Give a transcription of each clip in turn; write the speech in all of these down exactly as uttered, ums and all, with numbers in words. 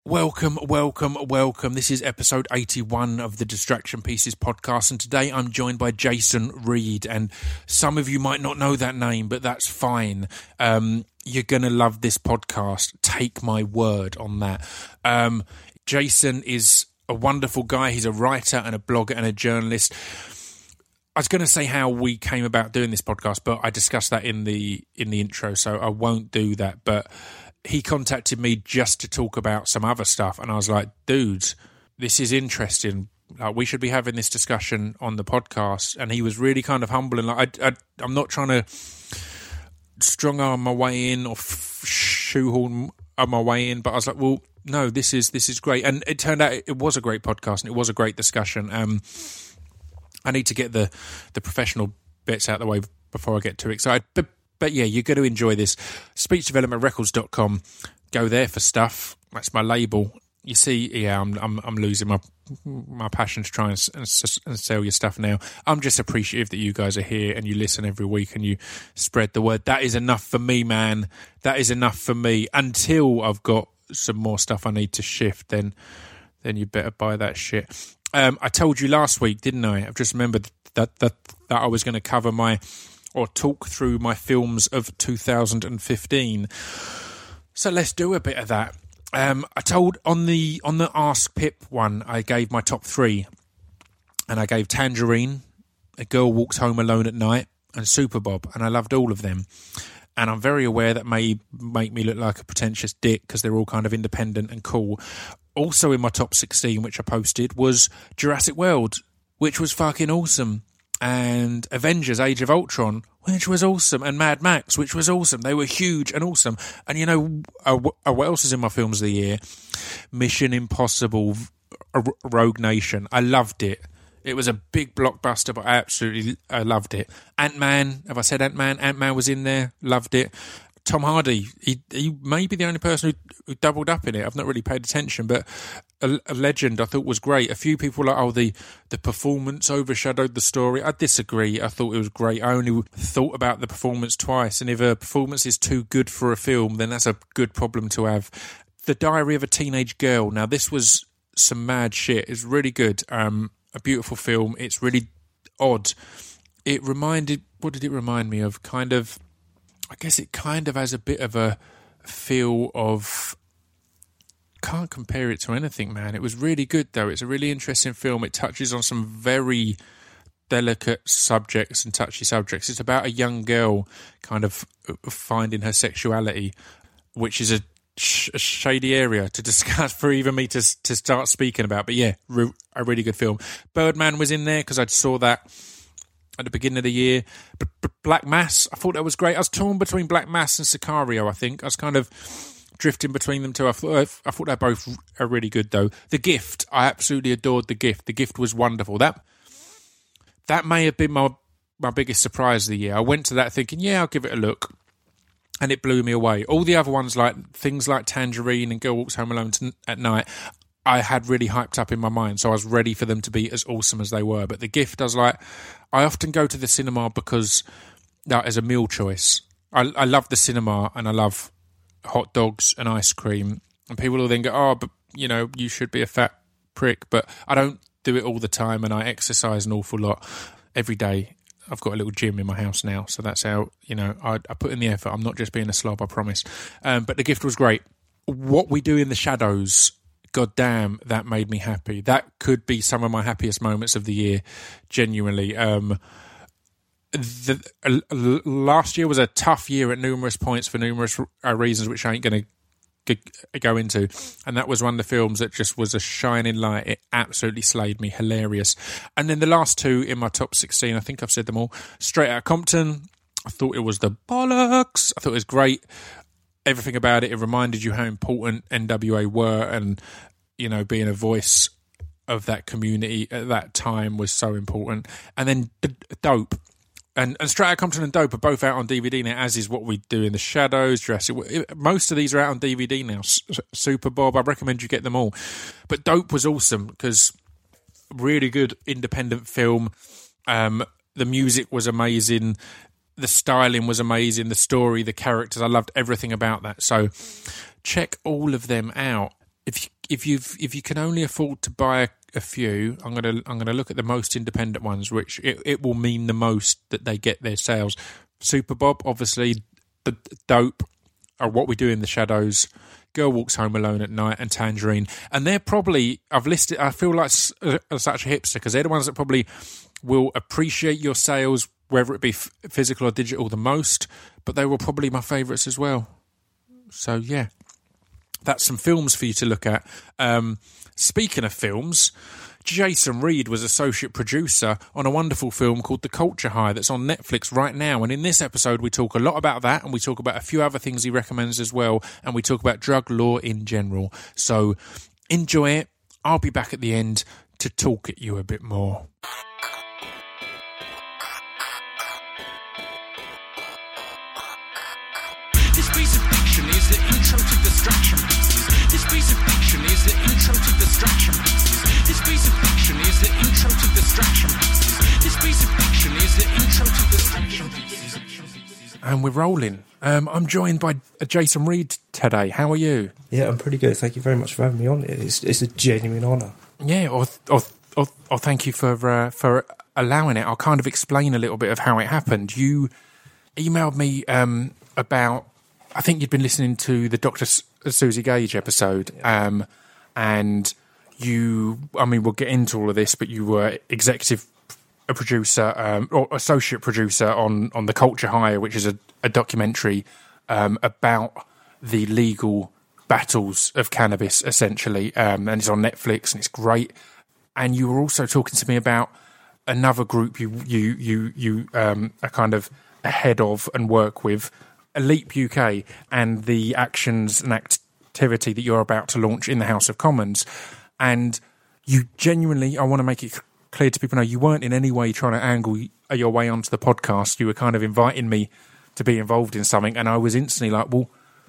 Welcome, welcome, welcome. This is episode eighty-one of the Distraction Pieces podcast, and today I'm joined by Jason Reed, and some of you might not know that name, but that's fine. Um, you're going to love this podcast. Take my word on that. Um, Jason is a wonderful guy. He's a writer and a blogger and a journalist. I was going to say how we came about doing this podcast, but I discussed that in the in the intro, so I won't do that. But he contacted me just to talk about some other stuff, and I was like, dude, this is interesting. Like, we should be having this discussion on the podcast. And he was really kind of humble, and like, I, I, I'm not trying to strong arm my way in or f- shoehorn my way in, but I was like, well, no, this is this is great. And it turned out it was a great podcast, and it was a great discussion. Um, I need to get the, the professional bits out of the way before I get too excited. But But yeah, you're going to enjoy this. speech development records dot com. Go there for stuff. That's my label. You see, yeah, I'm I'm, I'm losing my my passion to try and, and, and sell your stuff now. I'm just appreciative that you guys are here and you listen every week and you spread the word. That is enough for me, man. That is enough for me. Until I've got some more stuff I need to shift, then then you better buy that shit. Um, I told you last week, didn't I? I've just remembered that that that I was going to cover my. or talk through my films of two thousand fifteen. So let's do a bit of that. Um, I told on the on the Ask Pip one, I gave my top three. And I gave Tangerine, A Girl Walks Home Alone at Night, and Super Bob. And I loved all of them. And I'm very aware that may make me look like a pretentious dick because they're all kind of independent and cool. Also in my top sixteen, which I posted, was Jurassic World, which was fucking awesome. And Avengers Age of Ultron, which was awesome, and Mad Max, which was awesome. They were huge and awesome. And you know, uh, what else is in my films of the year? Mission Impossible, Rogue Nation. I loved it. It was a big blockbuster, but I absolutely I loved it. Ant-Man, have I said Ant-Man? Ant-Man was in there, loved it. Tom Hardy, he, he may be the only person who, who doubled up in it. I've not really paid attention, but a, a legend I thought was great. A few people were like, oh, the, the performance overshadowed the story. I disagree. I thought it was great. I only thought about the performance twice, and if a performance is too good for a film, then that's a good problem to have. The Diary of a Teenage Girl. Now, this was some mad shit. It's really good. Um, a beautiful film. It's really odd. It reminded, what did it remind me of? Kind of, I guess it kind of has a bit of a feel of, can't compare it to anything, man. It was really good, though. It's a really interesting film. It touches on some very delicate subjects and touchy subjects. It's about a young girl kind of finding her sexuality, which is a, sh- a shady area to discuss for even me to to start speaking about. But yeah, re- a really good film. Birdman was in there because I saw that at the beginning of the year. But, but Black Mass, I thought that was great. I was torn between Black Mass and Sicario, I think. I was kind of drifting between them two. I thought, I thought they're both are really good, though. The Gift, I absolutely adored The Gift. The Gift was wonderful. That that may have been my, my biggest surprise of the year. I went to that thinking, yeah, I'll give it a look. And it blew me away. All the other ones, like things like Tangerine and Girl Walks Home Alone at Night, I had really hyped up in my mind, so I was ready for them to be as awesome as they were. But The Gift, I was like, I often go to the cinema because that is a meal choice. I, I love the cinema and I love hot dogs and ice cream. And people will then go, oh, but, you know, you should be a fat prick. But I don't do it all the time, and I exercise an awful lot every day. I've got a little gym in my house now, so that's how, you know, I, I put in the effort. I'm not just being a slob, I promise. Um, but The Gift was great. What We Do in the Shadows, God damn, that made me happy. That could be some of my happiest moments of the year, genuinely. Um, the, uh, last year was a tough year at numerous points for numerous uh, reasons, which I ain't going to go into. And that was one of the films that just was a shining light. It absolutely slayed me. Hilarious. And then the last two in my top sixteen, I think I've said them all. Straight Outta Compton, I thought it was the bollocks. I thought it was great. Everything about it, it reminded you how important N W A were, and, you know, being a voice of that community at that time was so important. And then D- Dope. And, and Straight Outta Compton and Dope are both out on D V D now, as is What We Do in the Shadows, Jurassic. Most of these are out on D V D now. S- Super Bob, I recommend you get them all. But Dope was awesome because really good independent film. Um, the music was amazing. The styling was amazing. The story, the characters, I loved everything about that. So check all of them out. if you, if you've if you can only afford to buy a, a few, I'm gonna I'm gonna look at the most independent ones, which it, it will mean the most that they get their sales. Super Bob, obviously, the Dope, or What We Do in the Shadows, Girl Walks Home Alone at Night, and Tangerine. And they're probably, I've listed, I feel like s- uh, such a hipster, because they're the ones that probably will appreciate your sales, whether it be f- physical or digital, the most, but they were probably my favourites as well. So, yeah, that's some films for you to look at. Um, speaking of films, Jason Reed was associate producer on a wonderful film called The Culture High that's on Netflix right now. And in this episode, we talk a lot about that, and we talk about a few other things he recommends as well, and we talk about drug law in general. So enjoy it. I'll be back at the end to talk at you a bit more. This piece of fiction is the intro to Distraction Pieces. This piece of fiction is the intro to Distraction Pieces. This piece of fiction is the intro to Distraction Pieces. This piece of fiction is the intro to Distraction Pieces. And we're rolling. Um, I'm joined by Jason Reed today. How are you? Yeah, I'm pretty good. Thank you very much for having me on. It's it's a genuine honour. Yeah, or or or, or thank you for uh, for allowing it. I'll kind of explain a little bit of how it happened. You emailed me um, about. I think you'd been listening to the Doctor Susie Gage episode, yeah. um, and you, I mean, we'll get into all of this, but you were executive a producer um, or associate producer on, on The Culture High, which is a, a documentary um, about the legal battles of cannabis, essentially, um, and it's on Netflix, and it's great. And you were also talking to me about another group you you you you um, are kind of ahead of and work with, Leap U K, and the actions and activity that you're about to launch in the House of Commons. And you genuinely, I want to make it clear to people, know you weren't in any way trying to angle your way onto the podcast. You were kind of inviting me to be involved in something, and I was instantly like, well,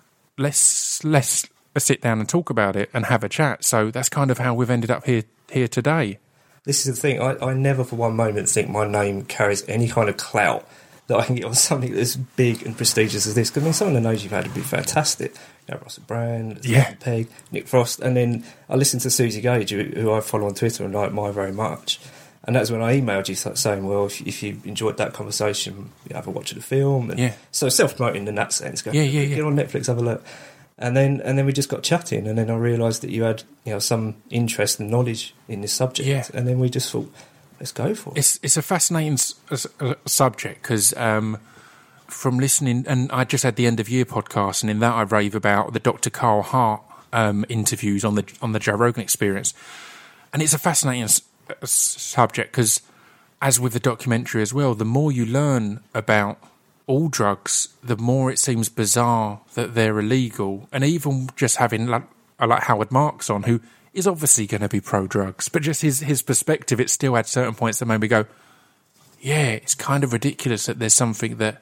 let's let's sit down and talk about it and have a chat. So that's kind of how we've ended up here here today. This is the thing, I, I never for one moment think my name carries any kind of clout that I can get on something as big and prestigious as this. Because I mean, some of the names you've had would be fantastic. You know, Russell Brand, yeah. Pegg, Nick Frost, and then I listened to Susie Gage, who, who I follow on Twitter and I admire very much. And that's when I emailed you saying, well, if, if you enjoyed that conversation, you have a watch of the film. And yeah. So self-promoting in that sense. Go, yeah, yeah, get yeah. on Netflix, have a look. And then and then we just got chatting, and then I realised that you had, you know, some interest and knowledge in this subject. Yeah. And then we just thought, let's go for it. It's it's a fascinating s- uh, subject because um, from listening, and I just had the end of year podcast, and in that I rave about the Doctor Carl Hart um, interviews on the on the Joe Rogan Experience, and it's a fascinating s- s- subject because, as with the documentary as well, the more you learn about all drugs, the more it seems bizarre that they're illegal, and even just having like, like Howard Marks on, who is obviously going to be pro-drugs, but just his, his perspective, it still had certain points that made me go, yeah, it's kind of ridiculous that there's something that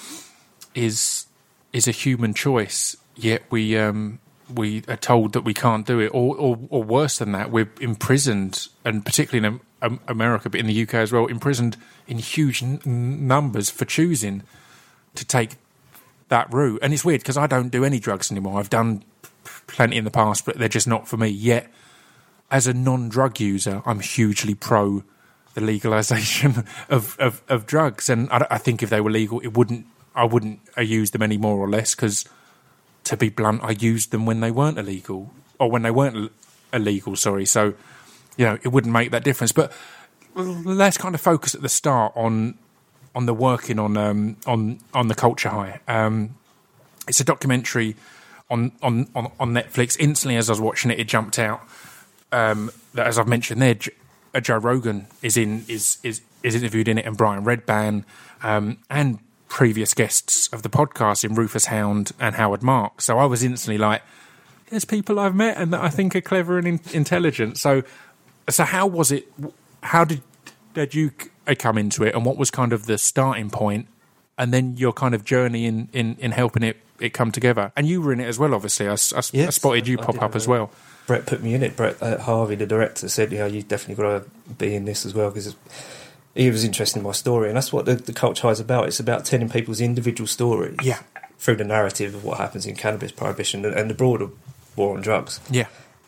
is is a human choice, yet we um, we are told that we can't do it, or, or, or worse than that, we're imprisoned, and particularly in um, America, but in the U K as well, imprisoned in huge n- numbers for choosing to take that route. And it's weird because I don't do any drugs anymore. I've done plenty in the past, but they're just not for me. Yet, as a non-drug user, I'm hugely pro the legalisation of, of, of drugs. And I, I think if they were legal, it wouldn't. I wouldn't use them any more or less because, to be blunt, I used them when they weren't illegal, or when they weren't illegal. Sorry, so you know it wouldn't make that difference. But let's kind of focus at the start on on the working on um, on on the Culture High. Um, it's a documentary on, on, on, on Netflix. Instantly, as I was watching it, it jumped out um, that, as I've mentioned there, J- uh, Joe Rogan is in is is is interviewed in it, and Brian Redban, um, and previous guests of the podcast in Rufus Hound and Howard Marks. So I was instantly like, "There's people I've met and that I think are clever and in- intelligent." So, so how was it? How did did you come into it, and what was kind of the starting point, and then your kind of journey in, in, in helping it, it come together? And you were in it as well, obviously. I, I, yes, I spotted you I, pop I up as well. Brett put me in it. Brett uh, Harvey, the director, said, you know, you definitely got to be in this as well, because he was interested in my story, and that's what the, the Culture High is about. It's about telling people's individual stories yeah. through the narrative of what happens in cannabis prohibition and, and the broader war on drugs. Yeah.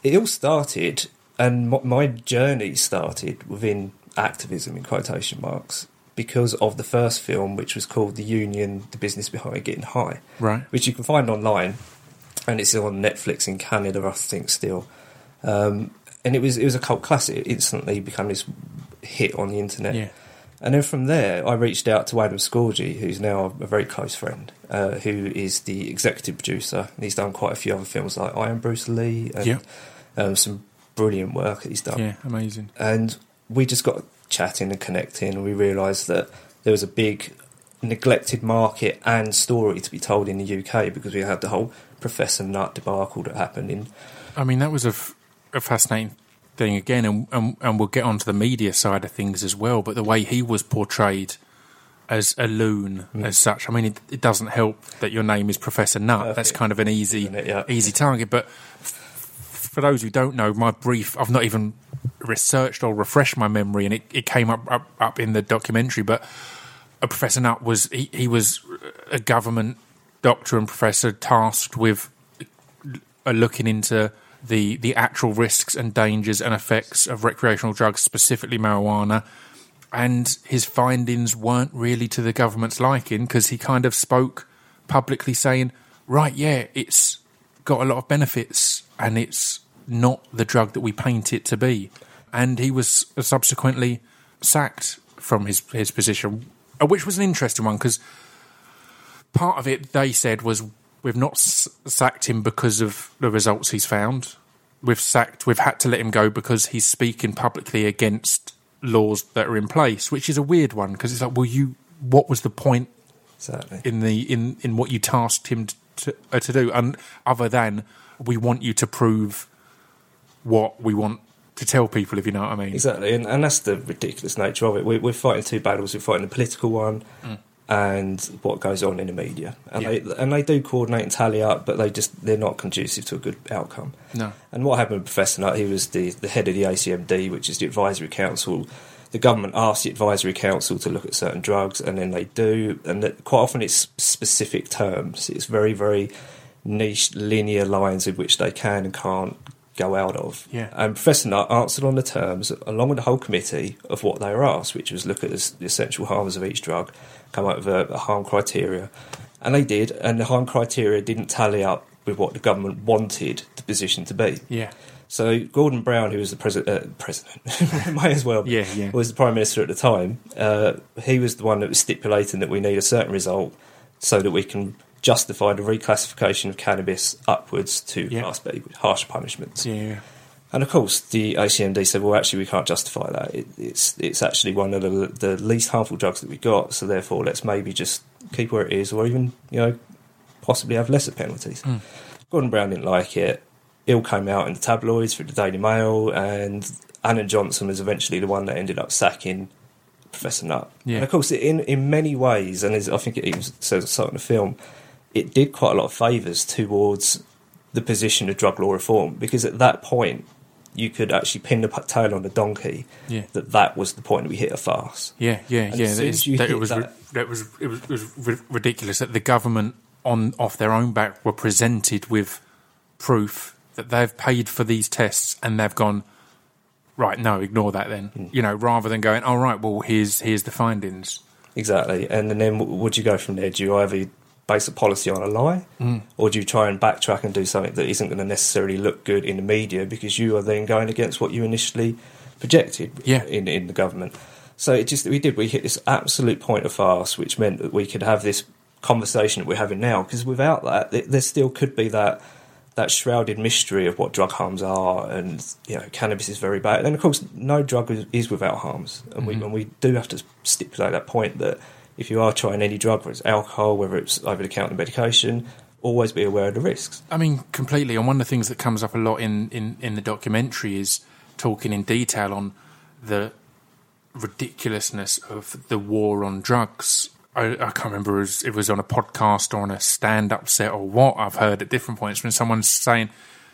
it all started, and m- my journey started within activism, in quotation marks, because of the first film, which was called The Union, The Business Behind Getting High, Right. which you can find online, and it's on Netflix in Canada, I think, still. Um, and it was it was a cult classic. It instantly became this hit on the internet. Yeah. And then from there, I reached out to Adam Scorgie, who's now a very close friend, uh, who is the executive producer. And he's done quite a few other films like I Am Bruce Lee and Yeah. um, some brilliant work that he's done. Yeah, amazing. And we just got chatting and connecting, and we realised that there was a big neglected market and story to be told in the U K, because we had the whole Professor Nutt debacle that happened in... I mean, that was a, f- a fascinating thing again, and, and and we'll get onto the media side of things as well, but the way he was portrayed as a loon mm. as such, I mean, it, it doesn't help that your name is Professor Nutt. Perfect. That's kind of an easy it, yeah. easy target, but f- for those who don't know, my brief, I've not even researched or refreshed my memory, and it, it came up, up up in the documentary, but a Professor Nutt was, he, he was a government doctor and professor tasked with uh, looking into the the actual risks and dangers and effects of recreational drugs, specifically marijuana, and his findings weren't really to the government's liking, because he kind of spoke publicly saying, right, yeah, it's got a lot of benefits and it's not the drug that we paint it to be. And he was subsequently sacked from his, his position, which was an interesting one, because part of it, they said, was we've not s- sacked him because of the results he's found. We've sacked, we've had to let him go because he's speaking publicly against laws that are in place, which is a weird one, because it's like, well, you, what was the point exactly. in the in, in what you tasked him to uh, to do, and other than we want you to prove what we want to tell people, if you know what I mean. Exactly, and, and that's the ridiculous nature of it. We, we're fighting two battles. We're fighting the political one mm. and what goes on in the media, and yeah. they and they do coordinate and tally up, but they just they're not conducive to a good outcome. No. And what happened with Professor Nutt? He was the the head of the A C M D, which is the advisory council. The government asks the advisory council to look at certain drugs, and then they do, and that quite often it's specific terms. It's very very niche linear lines in which they can and can't go out of. Yeah. And Professor Nutt answered on the terms, along with the whole committee, of what they were asked, which was look at the essential harms of each drug, come up with a, a harm criteria. And they did, and the harm criteria didn't tally up with what the government wanted the position to be. Yeah. So Gordon Brown, who was the pres- uh, president, might as well, yeah, yeah. was the Prime Minister at the time, uh, he was the one that was stipulating that we need a certain result so that we can justify the reclassification of cannabis upwards to yeah. Class B with harsher punishments. Yeah. And of course, the A C M D said, well, actually, we can't justify that. It, it's it's actually one of the, the least harmful drugs that we got, so therefore let's maybe just keep where it is, or even, you know, possibly have lesser penalties. Mm. Gordon Brown didn't like it. It all came out in the tabloids through the Daily Mail, and Alan Johnson was eventually the one that ended up sacking Professor Nutt. Yeah. And of course, in in many ways, and as I think it even says so in the film, it did quite a lot of favours towards the position of drug law reform, because at that point you could actually pin the tail on the donkey yeah. that that was the point that we hit a farce. Yeah, yeah, and yeah. That, is, that it was that, that was it was, it was ridiculous that the government on off their own back were presented with proof that they've paid for these tests, and they've gone, right, no, ignore that then. Mm. You know, rather than going, all right, well, here's here's the findings. Exactly. And then would you go from there? Do you either base a policy on a lie, mm. or do you try and backtrack and do something that isn't going to necessarily look good in the media, because you are then going against what you initially projected yeah. in, in the government? So it just we did. We hit this absolute point of farce, which meant that we could have this conversation that we're having now, because without that, it, there still could be that that shrouded mystery of what drug harms are, and you know, cannabis is very bad. And of course, no drug is, is without harms, and mm-hmm. we and we do have to stipulate that point that if you are trying any drug, whether it's alcohol, whether it's over-the-counter medication, always be aware of the risks. I mean, completely. And one of the things that comes up a lot in, in, in the documentary is talking in detail on the ridiculousness of the war on drugs. I, I can't remember if it was on a podcast or on a stand-up set or what. I've heard at different points when someone's saying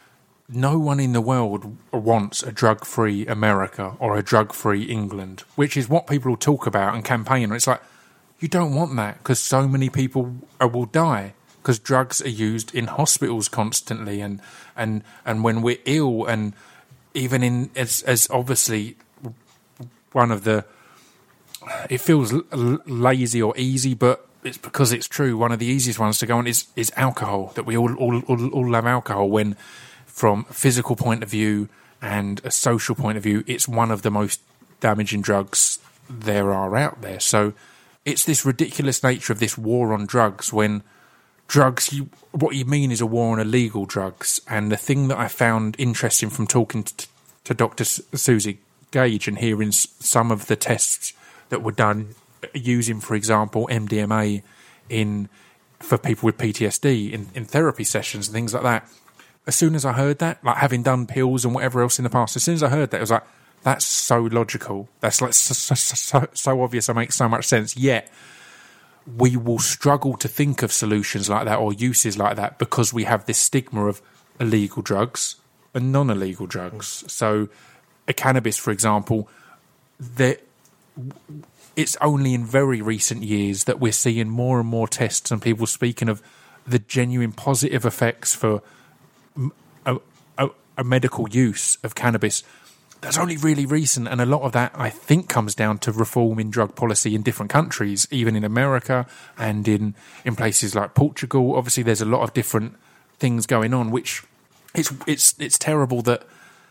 no one in the world wants a drug-free America or a drug-free England, which is what people will talk about and campaign. It's like, you don't want that because so many people will die. because drugs are used in hospitals constantly, and and and when we're ill, and even in as as obviously one of the, it feels l- lazy or easy, but it's because it's true. One of the easiest ones to go on is is alcohol. That we all all all, all love alcohol, when from a physical point of view and a social point of view, it's one of the most damaging drugs there are out there. So it's this ridiculous nature of this war on drugs, when drugs, you, what you mean is a war on illegal drugs. And the thing that I found interesting from talking to, to Doctor Susie Gage and hearing s- some of the tests that were done using, for example, M D M A in for people with P T S D in, in therapy sessions and things like that. As soon as I heard that, like having done pills and whatever else in the past, as soon as I heard that, it was like, that's so logical. That's like so, so, so, so obvious. It makes so much sense. Yet we will struggle to think of solutions like that or uses like that because we have this stigma of illegal drugs and non-illegal drugs. So, a cannabis, for example, that it's only in very recent years that we're seeing more and more tests and people speaking of the genuine positive effects for a, a, a medical use of cannabis. That's only really recent, and a lot of that, I think, comes down to reform in drug policy in different countries, even in America and in, in places like Portugal. Obviously, there's a lot of different things going on, which it's it's it's terrible that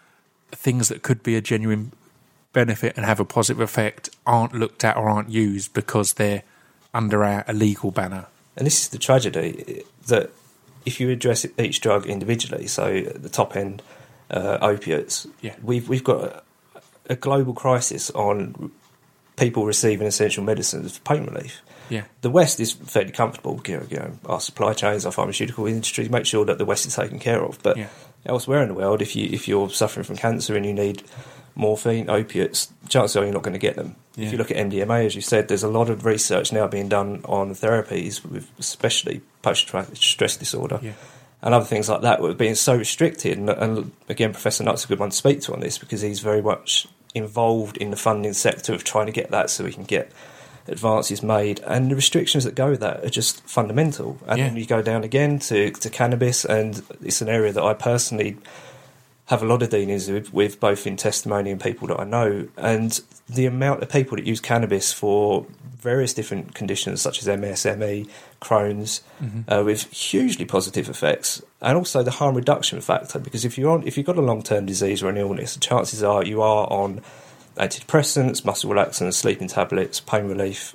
things that could be a genuine benefit and have a positive effect aren't looked at or aren't used because they're under our illegal banner. And this is the tragedy, that if you address each drug individually, so at the top end, Uh, opiates. Yeah. We've we've got a, a global crisis on people receiving essential medicines for pain relief. Yeah. The West is fairly comfortable. You know, you know, our supply chains, our pharmaceutical industry make sure that the West is taken care of. But yeah. elsewhere in the world, if you if you're suffering from cancer and you need morphine, opiates, chances are you're not going to get them. Yeah. If you look at M D M A, as you said, there's a lot of research now being done on therapies, with especially post-traumatic stress disorder. Yeah. And other things like that were being so restricted. And, and again, Professor Nutt's a good one to speak to on this, because he's very much involved in the funding sector of trying to get that so we can get advances made. And the restrictions that go with that are just fundamental. And yeah. then you go down again to, to cannabis, and it's an area that I personally have a lot of dealings with, with, both in testimony and people that I know. And the amount of people that use cannabis for various different conditions such as M S, M E, Crohn's, mm-hmm. uh, with hugely positive effects, and also the harm reduction factor, because if you're on, if you've got a long-term disease or an illness, the chances are you are on antidepressants, muscle relaxants, sleeping tablets, pain relief,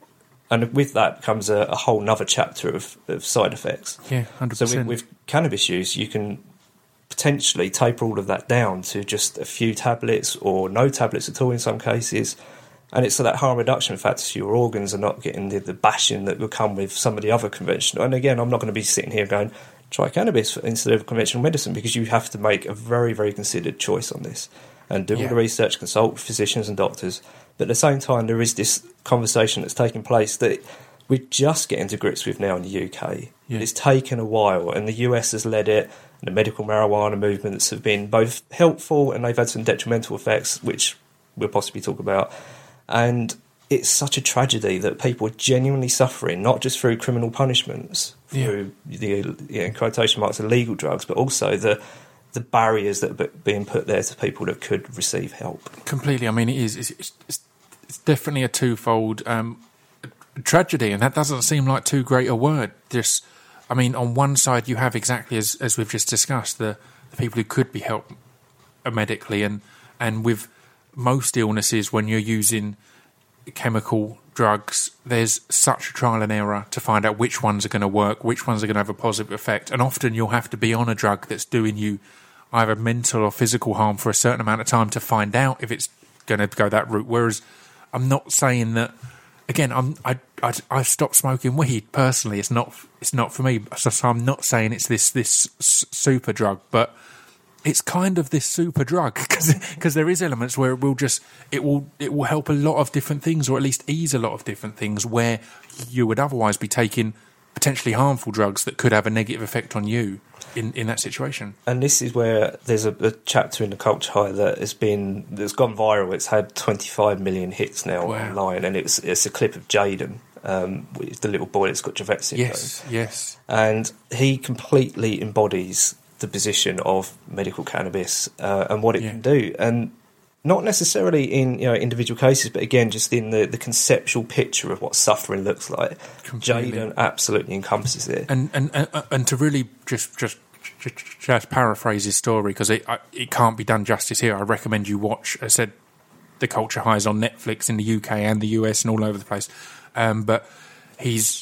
and with that comes a, a whole other chapter of, of side effects. Yeah, one hundred percent. So with, with cannabis use, you can potentially taper all of that down to just a few tablets or no tablets at all in some cases. And it's so that harm reduction factor, so your organs are not getting the, the bashing that will come with some of the other conventional. And again, I'm not going to be sitting here going, try cannabis instead of conventional medicine, because you have to make a very, very considered choice on this and do yeah. all the research, consult with physicians and doctors. But at the same time, there is this conversation that's taking place that we're just getting to grips with now in the U K. Yeah. It's taken a while, and the U S has led it. And the medical marijuana movements have been both helpful and they've had some detrimental effects, which we'll possibly talk about. And it's such a tragedy that people are genuinely suffering, not just through criminal punishments, through yeah. the, you know, in quotation marks, illegal drugs, but also the the barriers that are being put there to people that could receive help. Completely. I mean, it is. It's, it's, it's definitely a twofold um, tragedy, and that doesn't seem like too great a word. Just, I mean, on one side you have exactly as as we've just discussed, the, the people who could be helped medically, and and with most illnesses, when you're using chemical drugs, there's such a trial and error to find out which ones are going to work, which ones are going to have a positive effect. And often you'll have to be on a drug that's doing you either mental or physical harm for a certain amount of time to find out if it's going to go that route. Whereas I'm not saying that, again, I'm, I, I, I've stopped smoking weed personally. It's not, it's not for me. So, so I'm not saying it's this, this super drug, but it's kind of this super drug, because there is elements where it will just it will it will help a lot of different things, or at least ease a lot of different things where you would otherwise be taking potentially harmful drugs that could have a negative effect on you in, in that situation. And this is where there's a, a chapter in the Culture High that has been that's gone viral. It's had twenty-five million hits now wow. online, and it's it's a clip of Jaden, um, with the little boy that's got Dravet syndrome. Yes, yes. And he completely embodies the position of medical cannabis uh, and what it Yeah. can do. And not necessarily in you know individual cases, but again, just in the, the conceptual picture of what suffering looks like. Completely. Jaden absolutely encompasses it. And and and, and to really just just just, just paraphrase his story, because it I, it can't be done justice here. I recommend you watch. I said The Culture Highs on Netflix in the U K and the U S and all over the place. Um, but he's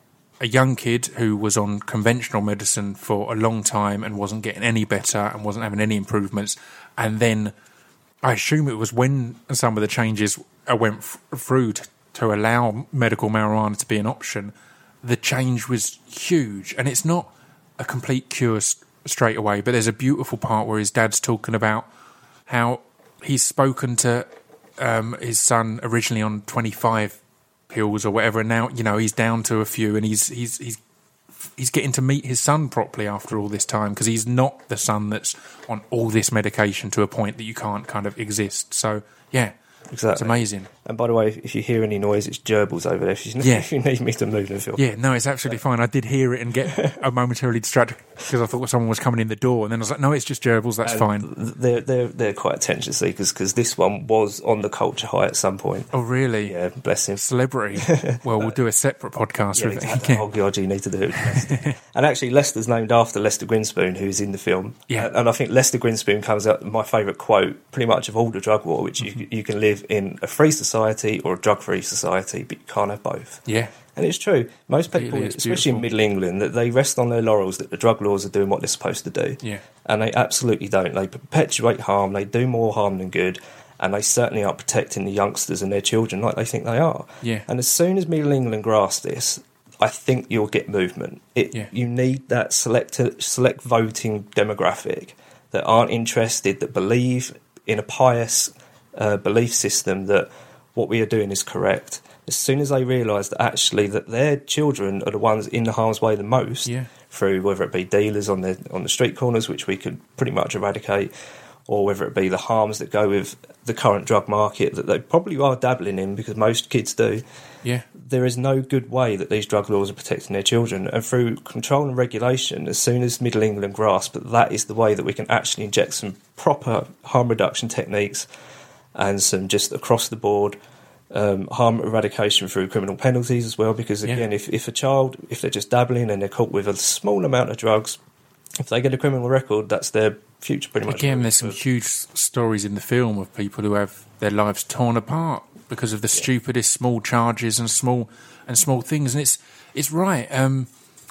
a young kid who was on conventional medicine for a long time and wasn't getting any better and wasn't having any improvements. And then I assume it was when some of the changes went f- through to, to allow medical marijuana to be an option, the change was huge. And it's not a complete cure s- straight away, but there's a beautiful part where his dad's talking about how he's spoken to um, his son originally on twenty-five pills or whatever, and now you know he's down to a few, and he's he's he's he's getting to meet his son properly after all this time, because he's not the son that's on all this medication to a point that you can't kind of exist. So yeah, Exactly. it's amazing. And by the way, if you hear any noise, it's gerbils over there. If you, Yeah. if you need me to move them, feel Yeah, no, it's absolutely fine. I did hear it and get a momentarily distracted because I thought someone was coming in the door, and then I was like, no, it's just gerbils, that's And fine. They're they're they're quite attention seekers, because this one was on the Culture High at some point. Oh really? Yeah, bless him. Celebrity. Well, we'll do a separate podcast Yeah, with exactly. it. Oh god, you need to do it. with Lester. And actually, Lester's named after Lester Grinspoon, who's in the film. Yeah. And I think Lester Grinspoon comes out my favourite quote, pretty much of all the drug war, which Mm-hmm. you you can live in a free society or a drug-free society, but you can't have both. Yeah. And it's true. Most people, Really, it's especially in beautiful. Middle England, that they rest on their laurels that the drug laws are doing what they're supposed to do. Yeah. And they absolutely don't. They perpetuate harm. They do more harm than good. And they certainly aren't protecting the youngsters and their children like they think they are. Yeah. And as soon as Middle England grasp this, I think you'll get movement. It, Yeah. You need that select select voting demographic that aren't interested, that believe in a pious uh, belief system that what we are doing is correct. As soon as they realise that actually that their children are the ones in the harm's way the most, Yeah. through whether it be dealers on the on the street corners, which we could pretty much eradicate, or whether it be the harms that go with the current drug market that they probably are dabbling in, because most kids do. Yeah. There is no good way that these drug laws are protecting their children. And through control and regulation, as soon as Middle England grasp that that is the way that we can actually inject some proper harm reduction techniques and some just across the board um, harm eradication through criminal penalties as well. Because again, Yeah. if, if a child, if they're just dabbling and they're caught with a small amount of drugs, if they get a criminal record, that's their future pretty much. Again, there's some huge s- stories in the film of people who have their lives torn apart because of the stupidest small charges and small and small things. And it's it's right. Um,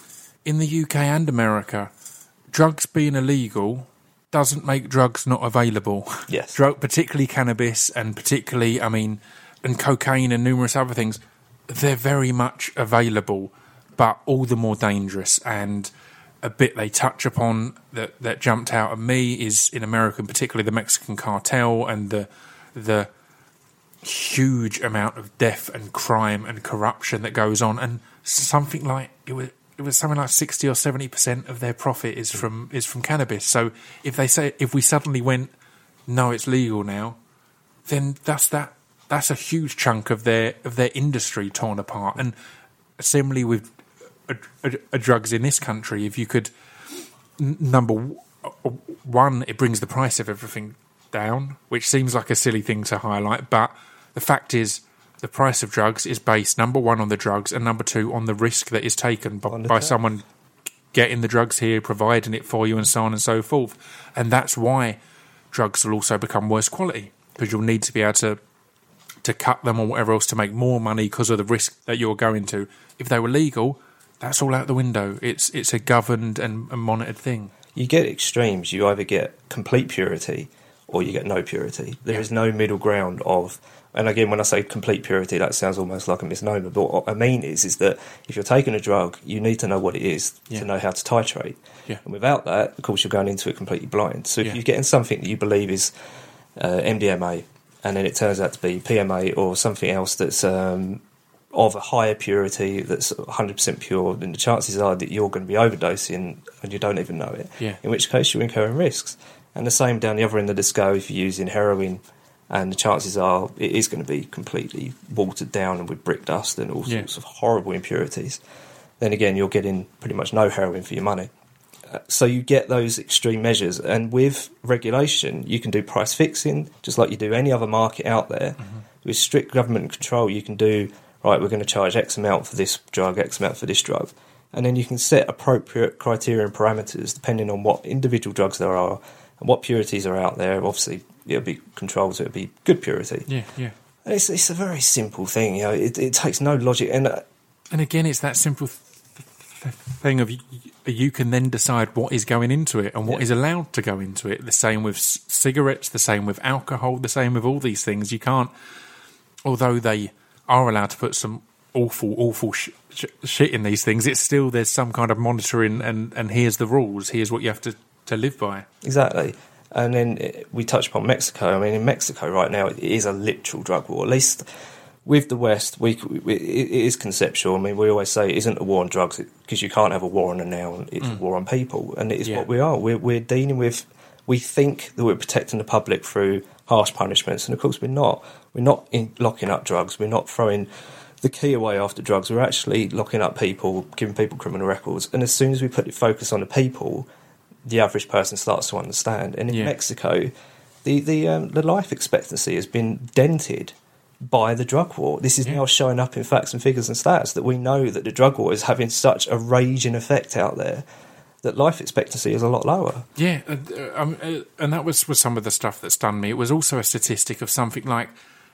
in the U K and America, drugs being illegal doesn't make drugs not available. Yes. Drug, particularly cannabis, and particularly, I mean, and cocaine and numerous other things. They're very much available, but all the more dangerous. And a bit they touch upon that, that jumped out at me is in America, particularly the Mexican cartel and the the huge amount of death and crime and corruption that goes on, and something like it was it was something like sixty or seventy percent of their profit is from is from cannabis. So if they say if we suddenly went, no, it's legal now, then that's that that's a huge chunk of their of their industry torn apart. And similarly with a, a, a drugs in this country, if you could n- number w- one, it brings the price of everything down, which seems like a silly thing to highlight, but the fact is the price of drugs is based, number one, on the drugs, and number two, on the risk that is taken by, by someone getting the drugs here, providing it for you, and so on and so forth. And that's why drugs will also become worse quality, because you'll need to be able to to cut them or whatever else to make more money because of the risk that you're going to. If they were legal, that's all out the window. It's it's a governed and, and monitored thing. You get extremes. You either get complete purity or you get no purity. There Yeah. is no middle ground of... And again, when I say complete purity, that sounds almost like a misnomer. But what I mean is, is that if you're taking a drug, you need to know what it is Yeah. to know how to titrate. Yeah. And without that, of course, you're going into it completely blind. So if Yeah. you're getting something that you believe is uh, M D M A, and then it turns out to be P M A or something else that's um, of a higher purity, that's one hundred percent pure, then the chances are that you're going to be overdosing and you don't even know it. Yeah. In which case you're incurring risks. And the same down the other end of the scale if you're using heroin and the chances are it is going to be completely watered down and with brick dust and all Yeah. sorts of horrible impurities. Then again, you're getting pretty much no heroin for your money. Uh, so you get those extreme measures, and with regulation, you can do price fixing just like you do any other market out there. Mm-hmm. With strict government control, you can do, right, we're going to charge X amount for this drug, X amount for this drug. And then you can set appropriate criteria and parameters depending on what individual drugs there are and what purities are out there. Obviously, it'll be controlled, so it'll be good purity. Yeah, yeah. And it's, it's a very simple thing. You know, it, it takes no logic. And uh, And again, it's that simple th- th- thing of you, you can then decide what is going into it and what Yeah. is allowed to go into it. The same with c- cigarettes, the same with alcohol, the same with all these things. You can't, although they are allowed to put some awful, awful sh- sh- shit in these things, it's still, there's some kind of monitoring and, and here's the rules, here's what you have to, to live by. Exactly. And then uh, we touched upon Mexico. I mean, in Mexico right now, it is a literal drug war. At least with the West, we, we it is conceptual. I mean, we always say it isn't a war on drugs because you can't have a war on a noun. It's Mm. a war on people, and it is Yeah. what we are. We're, we're dealing with. We think that we're protecting the public through harsh punishments, and of course we're not. We're not in locking up drugs. We're not throwing the key away after drugs. We're actually locking up people, giving people criminal records. And as soon as we put the focus on the people, the average person starts to understand. And in Yeah. Mexico, the the um, the life expectancy has been dented by the drug war. This is Yeah. now showing up in facts and figures and stats that we know that the drug war is having such a raging effect out there that life expectancy is a lot lower. Yeah, and, uh, um, uh, and that was, was some of the stuff that stunned me. It was also a statistic of something like,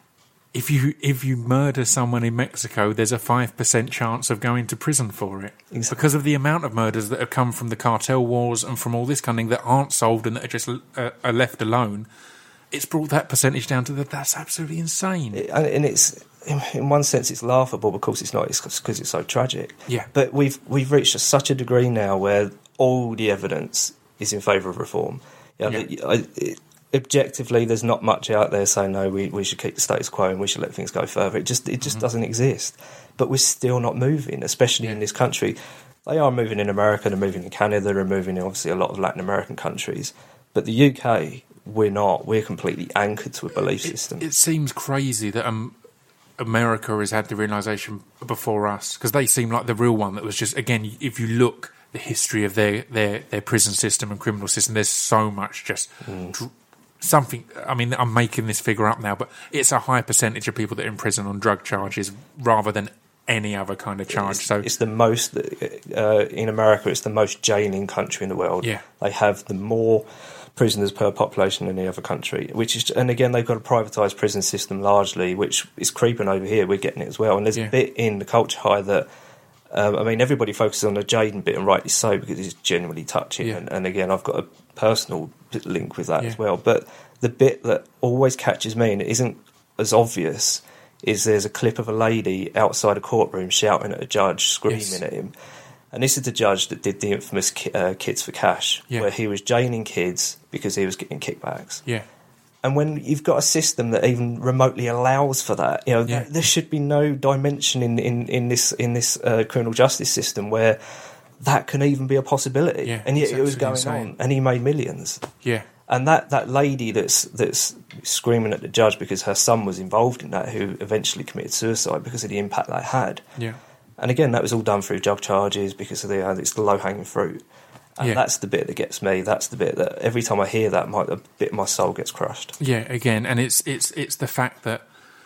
if you if you murder someone in Mexico, there's a five percent chance of going to prison for it. Exactly. Because of the amount of murders that have come from the cartel wars and from all this kind of thing that aren't solved and that are just uh, are left alone, it's brought that percentage down to that. That's absolutely insane. It- and and it's in one sense it's laughable because it's not. It's because it's so tragic. Yeah. But we've we've reached a, such a degree now where all the evidence is in favour of reform. You know, Yeah. the- I- it- objectively, there's not much out there saying no. We, we should keep the status quo and we should let things go further. It just it just Mhm. doesn't exist. But we're still not moving, especially Yeah. in this country. They are moving in America. They're moving in Canada. They're moving in obviously a lot of Latin American countries. But the U K, we're not. We're completely anchored to a belief system. It seems crazy that um, America has had the realization before us, because they seem like the real one that was just, again, if you look the history of their, their, their prison system and criminal system, there's so much just Mm. dr- something. I mean, I'm making this figure up now, but it's a high percentage of people that are in prison on drug charges rather than any other kind of charge. It's, so it's the most uh, in America. It's the most jailing country in the world. Yeah. They have the more prisoners per population than any other country. Which is, and again, they've got a privatised prison system largely, which is creeping over here. We're getting it as well. And there's Yeah. a bit in the culture high that. Um, I mean, everybody focuses on the Jaden bit, and rightly so, because it's genuinely touching. Yeah. And, and again, I've got a personal link with that Yeah. as well. But the bit that always catches me, and it isn't as obvious, is there's a clip of a lady outside a courtroom shouting at a judge, screaming Yes. at him. And this is the judge that did the infamous ki- uh, Kids for Cash, Yeah. where he was jailing kids because he was getting kickbacks. yeah, And when you've got a system that even remotely allows for that, you know, Yeah. th- there should be no dimension in, in, in this in this uh, criminal justice system where that can even be a possibility. Yeah, and yet it's it was going absolutely insane. on, and he made millions. yeah, And that, that lady that's that's screaming at the judge because her son was involved in that, who eventually committed suicide because of the impact that had. yeah. And again, that was all done through drug charges because of the uh, it's the low hanging fruit. And Yeah. that's the bit that gets me. That's the bit that every time I hear that, my, a bit of my soul gets crushed. Yeah, again, and it's it's it's the fact that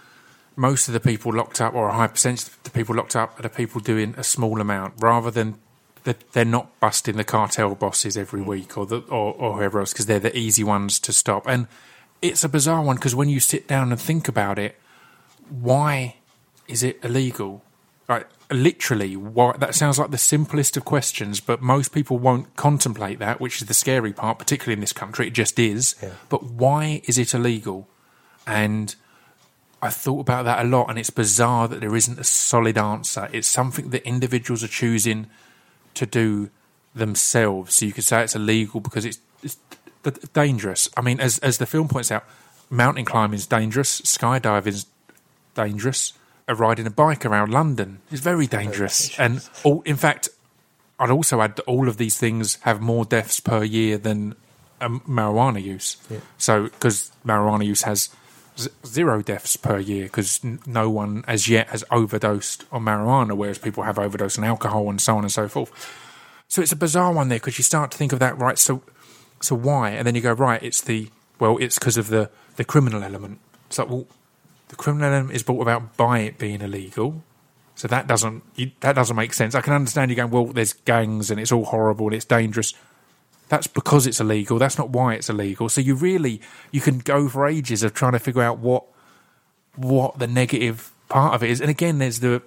most of the people locked up, or a high percentage of the people locked up, are the people doing a small amount, rather than that they're not busting the cartel bosses every week or the or, or whoever else, because they're the easy ones to stop. And it's a bizarre one, because when you sit down and think about it, why is it illegal? Like, literally, why? That sounds like the simplest of questions, but most people won't contemplate that, which is the scary part, particularly in this country. It just is. Yeah. But why is it illegal? And I thought about that a lot, and it's bizarre that there isn't a solid answer. It's something that individuals are choosing to do themselves. So you could say it's illegal because it's, it's d- dangerous. I mean, as as the film points out, mountain climbing is dangerous, skydiving is dangerous, a riding a bike around London is very dangerous. Very dangerous. And all, in fact, I'd also add that all of these things have more deaths per year than um, marijuana use. Yeah. So, because marijuana use has z- zero deaths per year because n- no one as yet has overdosed on marijuana, whereas people have overdosed on alcohol and so on and so forth. So it's a bizarre one there because you start to think of that, right, so so why? And then you go, right, it's the, well, it's because of the, the criminal element. It's like, well, the criminal element is brought about by it being illegal. So that doesn't you, that doesn't make sense. I can understand you going, well, there's gangs and it's all horrible and it's dangerous. That's because it's illegal. That's not why it's illegal. So you really, you can go for ages of trying to figure out what what the negative part of it is. And again, there's the,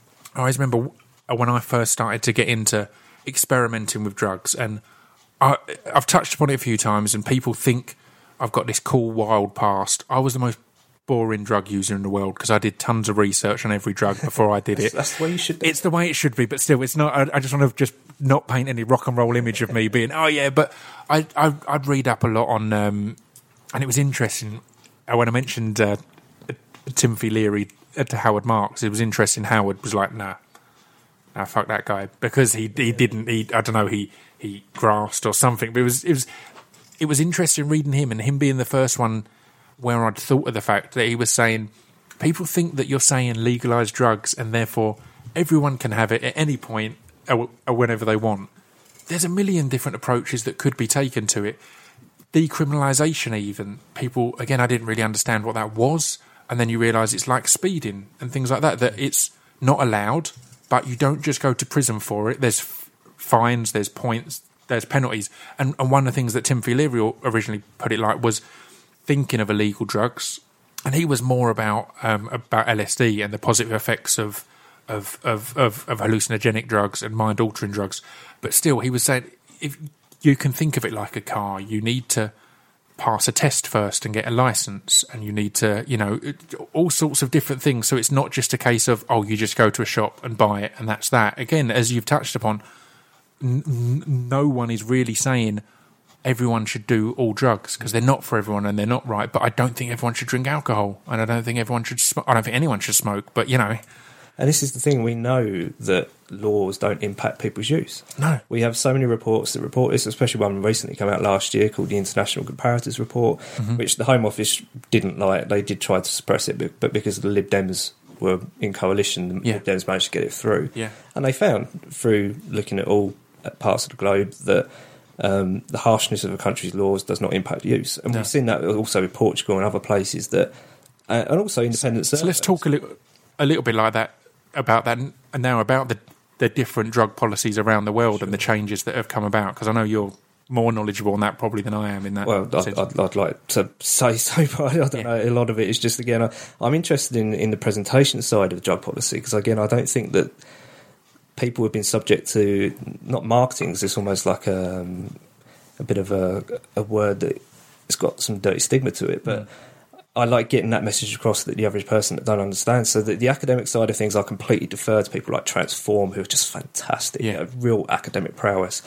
I always remember when I first started to get into experimenting with drugs, and I, I've touched upon it a few times, and people think I've got this cool, wild past. I was the most boring drug user in the world because I did tons of research on every drug before I did it. That's the way you should do it. It's the way it should be, but still, it's not. I, I just want to just not paint any rock and roll image of me being, oh yeah, but I, I, I'd read up a lot on, um, and it was interesting when I mentioned uh, Timothy Leary to Howard Marks. It was interesting. Howard was like, nah. Nah, fuck that guy, because he he didn't he I don't know he he grasped or something, but it was it was it was interesting reading him and him being the first one where I'd thought of the fact that he was saying people think that you're saying legalise drugs and therefore everyone can have it at any point or, or whenever they want. There's a million different approaches that could be taken to it. Decriminalisation, even people again, I didn't really understand what that was, and then you realise it's like speeding and things like that, that it's not allowed. But you don't just go to prison for it. There's f- fines, there's points, there's penalties. And, and one of the things that Timothy Leary originally put it like was thinking of illegal drugs. And he was more about um, about L S D and the positive effects of of, of, of of hallucinogenic drugs and mind-altering drugs. But still, he was saying, if you can think of it like a car, you need to pass a test first and get a license, and you need to, you know, all sorts of different things. So it's not just a case of, oh, you just go to a shop and buy it and that's that. Again, as you've touched upon, n- n- no one is really saying everyone should do all drugs because they're not for everyone and they're not right. But I don't think everyone should drink alcohol, and I don't think everyone should smoke. I don't think anyone should smoke, but you know. And this is the thing, we know that laws don't impact people's use. No. We have so many reports that report this, especially one recently came out last year called the International Comparators Report, mm-hmm. which the Home Office didn't like. They did try to suppress it, but, but because the Lib Dems were in coalition, the yeah. Lib Dems managed to get it through. Yeah. And they found, through looking at all parts of the globe, that um, the harshness of a country's laws does not impact use. And no. we've seen that also in Portugal and other places, that, uh, and also independent so, so let's talk a little, a little bit like that, about that and now about the, the different drug policies around the world sure. and the changes that have come about, because I know you're more knowledgeable on that probably than I am in that. Well, I'd, I'd, I'd like to say so, but I don't yeah. know. A lot of it is just, again, I, I'm interested in, in the presentation side of drug policy, because, again, I don't think that people have been subject to, not marketing, because it's almost like a, um, a bit of a, a word that it's got some dirty stigma to it, but... Mm. I like getting that message across that the average person that don't understand. So that the academic side of things, I completely defer to people like Transform, who are just fantastic, yeah. you know, real academic prowess.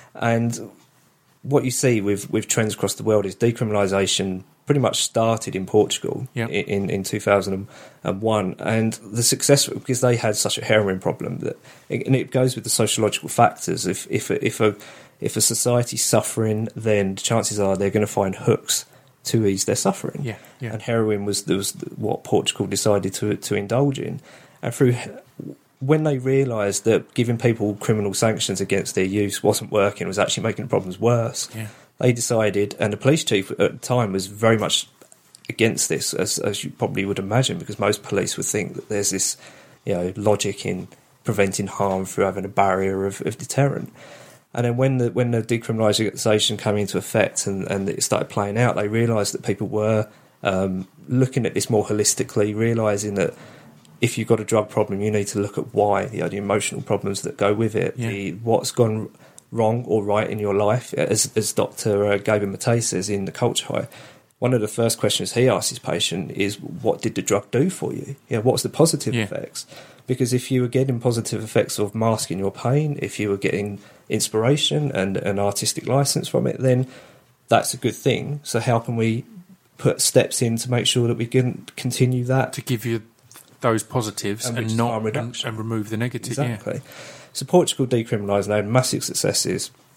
And what you see with, with trends across the world is decriminalisation pretty much started in Portugal yeah. in, in two thousand one. And the success, because they had such a heroin problem, that, and it goes with the sociological factors. If, if, a, if, a, if a society's suffering, then chances are they're going to find hooks to ease their suffering. Yeah, yeah. And heroin was, was what Portugal decided to to indulge in. And through when they realised that giving people criminal sanctions against their use wasn't working, it was actually making the problems worse, yeah. they decided, and the police chief at the time was very much against this, as, as you probably would imagine, because most police would think that there's this, you know, logic in preventing harm through having a barrier of, of deterrent. And then when the when the decriminalisation came into effect and, and it started playing out, they realised that people were um, looking at this more holistically, realising that if you've got a drug problem, you need to look at why, you know, the emotional problems that go with it, yeah. the what's gone wrong or right in your life. As, as Doctor Gabor Mate says in The Culture High, one of the first questions he asks his patient is, what did the drug do for you? You know, what's the positive yeah. effects? Because if you were getting positive effects of masking your pain, if you were getting inspiration and an artistic license from it, then that's a good thing. So how can we put steps in to make sure that we can continue that? To give you those positives and, and not and, and remove the negative. Exactly. Yeah. So Portugal decriminalised and had massive successes.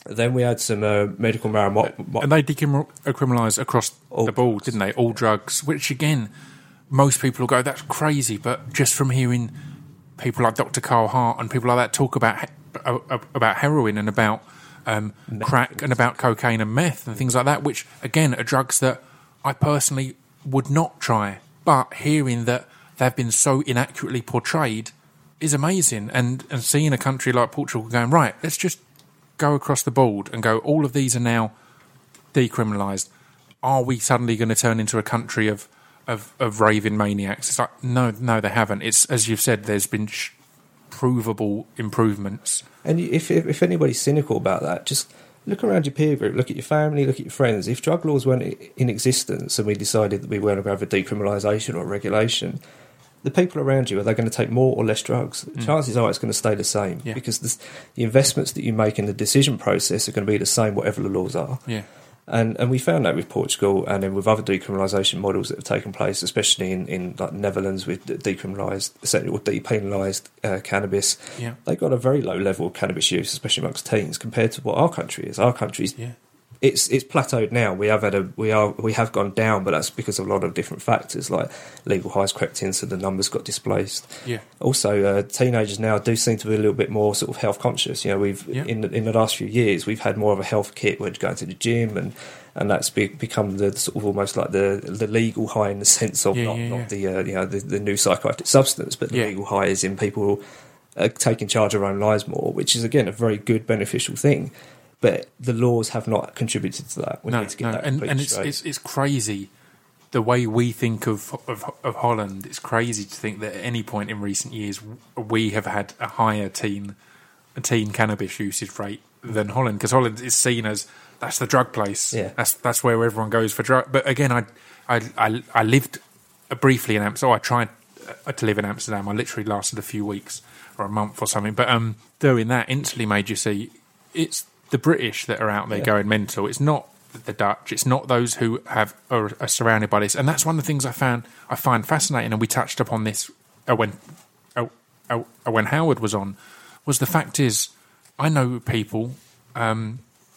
Then we had some uh, medical marijuana. And they decriminalised across all the board, didn't they? All yeah. drugs, which again, most people will go, that's crazy. But just from hearing people like Doctor Carl Hart and people like that talk about about heroin and about um, crack and about cocaine and meth and things like that, which again are drugs that I personally would not try. But hearing that they've been so inaccurately portrayed is amazing. And, and seeing a country like Portugal going, right, let's just go across the board and go, all of these are now decriminalised. Are we suddenly going to turn into a country of, of, of raving maniacs? It's like, no, no, they haven't. It's, as you've said, there's been sh- provable improvements. And if, if if anybody's cynical about that, just look around your peer group, look at your family, look at your friends. If drug laws weren't in existence and we decided that we weren't going to have a decriminalisation or regulation, the people around you, are they going to take more or less drugs? Mm. Chances are it's going to stay the same yeah. because this, the investments that you make in the decision process are going to be the same whatever the laws are. Yeah. And and we found that with Portugal and then with other decriminalisation models that have taken place, especially in, in like Netherlands with decriminalised, or depenalised uh, cannabis. Yeah. They got a very low level of cannabis use, especially amongst teens, compared to what our country is. Our country's yeah. It's it's plateaued now. We have had a we are we have gone down, but that's because of a lot of different factors, like legal highs crept in, so the numbers got displaced. Yeah. Also, uh, teenagers now do seem to be a little bit more sort of health conscious. You know, we've yeah. in the, in the last few years we've had more of a health kit. We're going to the gym, and, and that's be, become the sort of almost like the the legal high in the sense of yeah, not yeah, not yeah. the uh, you know the, the new psychoactive substance, but the yeah. legal high is in people uh, taking charge of their own lives more, which is again a very good beneficial thing. But the laws have not contributed to that. We no, need to get no. that and, and it's, straight. it's it's crazy the way we think of, of of Holland. It's crazy to think that at any point in recent years we have had a higher teen a teen cannabis usage rate than Holland, because Holland is seen as that's the drug place. Yeah. That's that's where everyone goes for drug. But again, I I I, I lived briefly in Amsterdam. Oh, I tried to live in Amsterdam. I literally lasted a few weeks or a month or something. But um, doing that instantly made you see it's the British that are out there yeah. going mental. It's not the Dutch. It's not those who have are, are surrounded by this. And that's one of the things I found I find fascinating. And we touched upon this uh, when uh, uh, when Howard was on. Was the fact is, I know people um,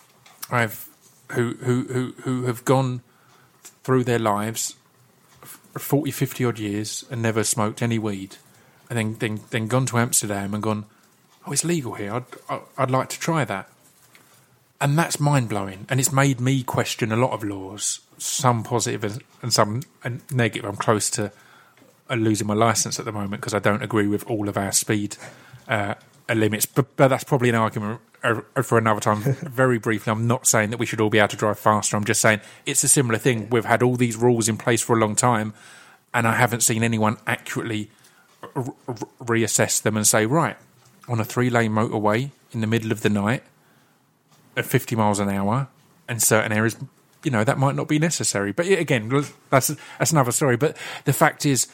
I've who who who who have gone through their lives forty, fifty odd years and never smoked any weed, and then then, then gone to Amsterdam and gone, oh, it's legal here. I'd I'd like to try that. And that's mind-blowing, and it's made me question a lot of laws, some positive and some negative. I'm close to losing my licence at the moment because I don't agree with all of our speed uh, limits, but, but that's probably an argument for another time. Very briefly, I'm not saying that we should all be able to drive faster. I'm just saying it's a similar thing. We've had all these rules in place for a long time, and I haven't seen anyone accurately re- reassess them and say, right, on a three-lane motorway in the middle of the night, at fifty miles an hour in certain areas, you know, that might not be necessary. But again, that's that's another story. But the fact is,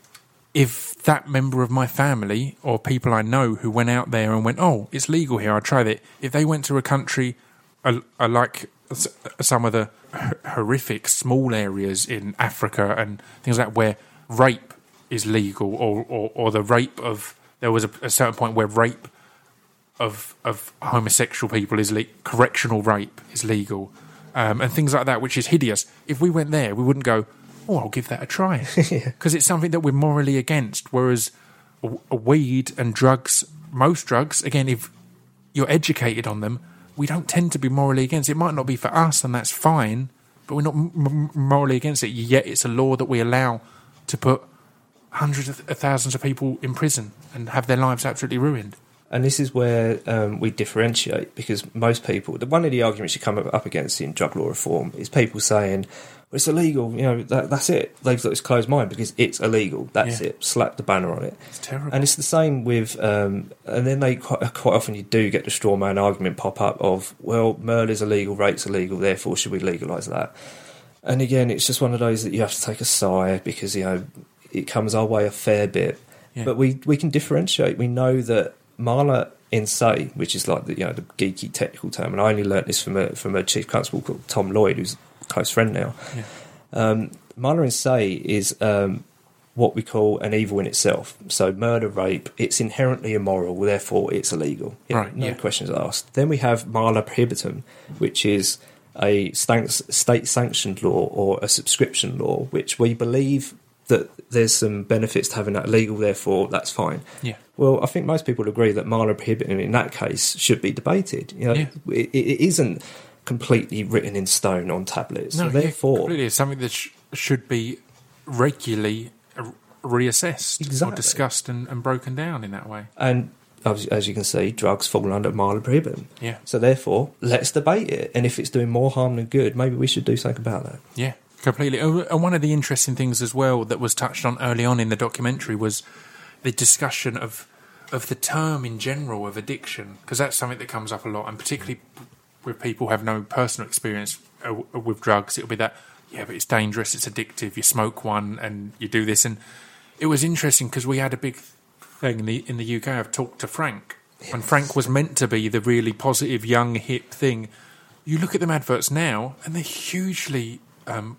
if that member of my family or people I know who went out there and went, oh, it's legal here, I tried it. If they went to a country uh, uh, like some of the horrific small areas in Africa and things like that where rape is legal, or, or, or the rape of, there was a, a certain point where rape of of homosexual people is le- correctional rape is legal, um, and things like that, which is hideous. If we went there, we wouldn't go, oh, I'll give that a try, because yeah. it's something that we're morally against. Whereas a, a weed and drugs, most drugs, again, if you're educated on them, we don't tend to be morally against it. It might not be for us, and that's fine, but we're not m- m- morally against it. Yet it's a law that we allow to put hundreds of thousands of people in prison and have their lives absolutely ruined. And this is where um, we differentiate, because most people, the, one of the arguments you come up against in drug law reform is people saying, well, it's illegal, you know, that, that's it. They've got this closed mind because it's illegal. That's yeah. it. Slap the banner on it. It's terrible. And it's the same with, um, and then they quite, quite often you do get the straw man argument pop up of, well, murder's illegal, rape's illegal, therefore should we legalise that? And again, it's just one of those that you have to take a sigh, because, you know, it comes our way a fair bit. Yeah. But we, we can differentiate. We know that Mala in se, which is like the, you know, the geeky technical term, and I only learnt this from a from a chief constable called Tom Lloyd, who's a close friend now. Yeah. Um, Mala in se is um, what we call an evil in itself. So murder, rape, it's inherently immoral, therefore it's illegal. Yeah, right, no yeah. questions asked. Then we have mala prohibitum, which is a state-sanctioned law or a subscription law, which we believe that there's some benefits to having that legal, therefore that's fine. Yeah. Well, I think most people agree that mala prohibitum in that case should be debated. You know, Yeah. it, it isn't completely written in stone on tablets. No, so therefore, yeah, completely. It's something that sh- should be regularly uh, reassessed Exactly. or discussed and, and broken down in that way. and as, as you can see, drugs fall under mala prohibitum. Yeah. So therefore, let's debate it. And if it's doing more harm than good, maybe we should do something about that. Yeah, completely. Oh, and one of the interesting things as well that was touched on early on in the documentary was the discussion of of the term in general of addiction, because that's something that comes up a lot, and particularly with people who have no personal experience uh, with drugs, it'll be that, yeah, but it's dangerous, it's addictive, you smoke one and you do this. And it was interesting because we had a big thing in the, in the U K. I've talked to Frank, yes. and Frank was meant to be the really positive, young, hip thing. You look at them adverts now, and they're hugely um,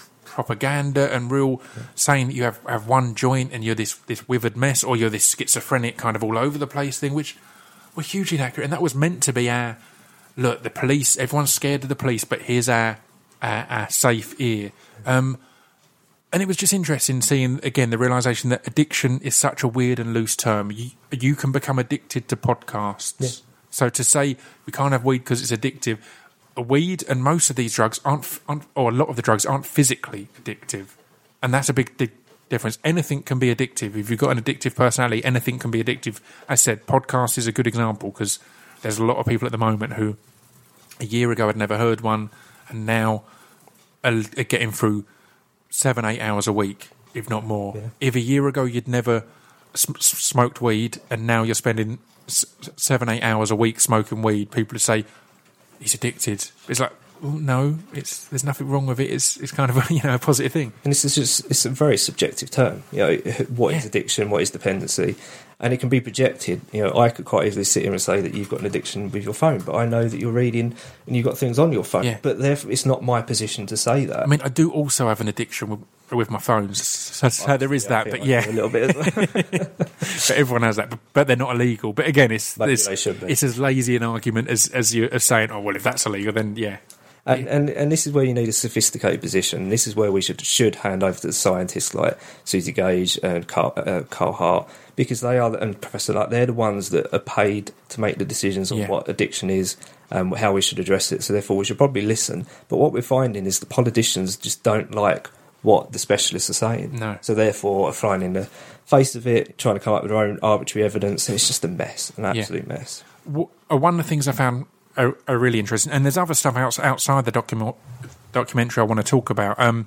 propaganda and real yeah. saying that you have, have one joint and you're this, this withered mess, or you're this schizophrenic kind of all over the place thing, which were hugely inaccurate. And that was meant to be our, look, the police, everyone's scared of the police, but here's our, our, our safe ear. Um, and it was just interesting seeing, again, the realisation that addiction is such a weird and loose term. You, you can become addicted to podcasts. Yeah. So to say we can't have weed because it's addictive, a weed and most of these drugs aren't, aren't, or a lot of the drugs aren't physically addictive. And that's a big, big difference. Anything can be addictive. If you've got an addictive personality, anything can be addictive. As I said, podcast is a good example because there's a lot of people at the moment who a year ago had never heard one and now are getting through seven, eight hours a week, if not more. Yeah. If a year ago you'd never sm- smoked weed and now you're spending s- seven, eight hours a week smoking weed, people would say, he's addicted. It's like, well, no, it's there's nothing wrong with it. It's it's kind of a, you know, a positive thing. And this is just it's a very subjective term. You know, what yeah. is addiction? What is dependency? And it can be projected. You know, I could quite easily sit here and say that you've got an addiction with your phone, but I know that you're reading and you've got things on your phone. Yeah. But therefore, it's not my position to say that. I mean, I do also have an addiction with, with my phones, so, so there is yeah, that. But yeah, a little bit. As well. But everyone has that, but, but they're not illegal. But again, it's it's, it's as lazy an argument as as you as saying, oh well, if that's illegal, then yeah. And, and and this is where you need a sophisticated position. This is where we should should hand over to the scientists like Susie Gage and Carl, uh, Carl Hart, because they are the, and Professor Luck. They're the ones that are paid to make the decisions on yeah. what addiction is and how we should address it. So therefore, we should probably listen. But what we're finding is the politicians just don't like what the specialists are saying. No. So therefore, are flying in the face of it, trying to come up with their own arbitrary evidence, and it's just a mess, an absolute yeah. mess. One of the things I found Are, are really interesting, and there's other stuff outs, outside the document, documentary I want to talk about. Um,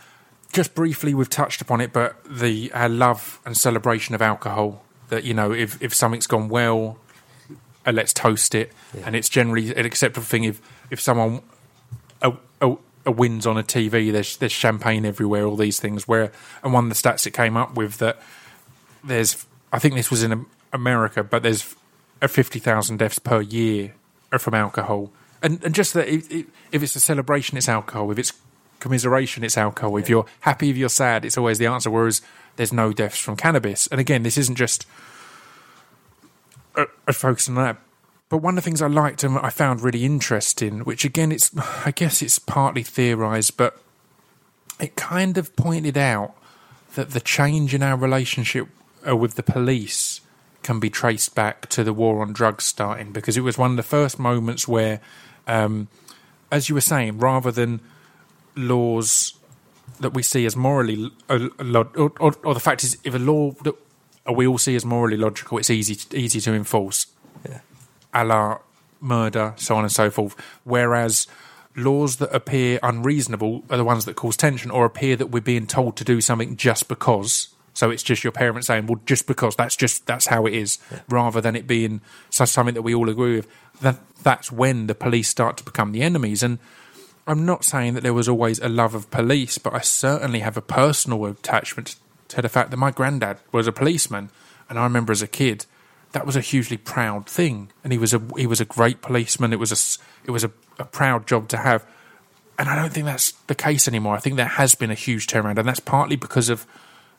just briefly, we've touched upon it, but the our love and celebration of alcohol. That, you know, if if something's gone well, uh, let's toast it, yeah. and it's generally an acceptable thing. If if someone a, a, a wins on a T V, there's there's champagne everywhere, all these things. Where and one of the stats it came up with that there's, I think this was in America, but there's a fifty thousand deaths per year from alcohol, and and just that it, it, if it's a celebration, it's alcohol. If it's commiseration, it's alcohol. If you're happy, if you're sad, it's always the answer. Whereas there's no deaths from cannabis. And again, this isn't just a, a focus on that. But one of the things I liked and I found really interesting, which again, it's I guess it's partly theorised, but it kind of pointed out that the change in our relationship uh, with the police can be traced back to the war on drugs starting, because it was one of the first moments where, um, as you were saying, rather than laws that we see as morally, uh, lo- or, or, or the fact is, if a law that we all see as morally logical, it's easy easy to enforce, yeah. a la murder, so on and so forth. Whereas laws that appear unreasonable are the ones that cause tension, or appear that we're being told to do something just because. So it's just your parents saying, well, just because that's just that's how it is, yeah. rather than it being something that we all agree with. That that's when the police start to become the enemies. And I'm not saying that there was always a love of police, but I certainly have a personal attachment to the fact that my granddad was a policeman, and I remember as a kid that was a hugely proud thing, and he was a he was a great policeman. It was a it was a, a proud job to have, and I don't think that's the case anymore. I think there has been a huge turnaround, and that's partly because of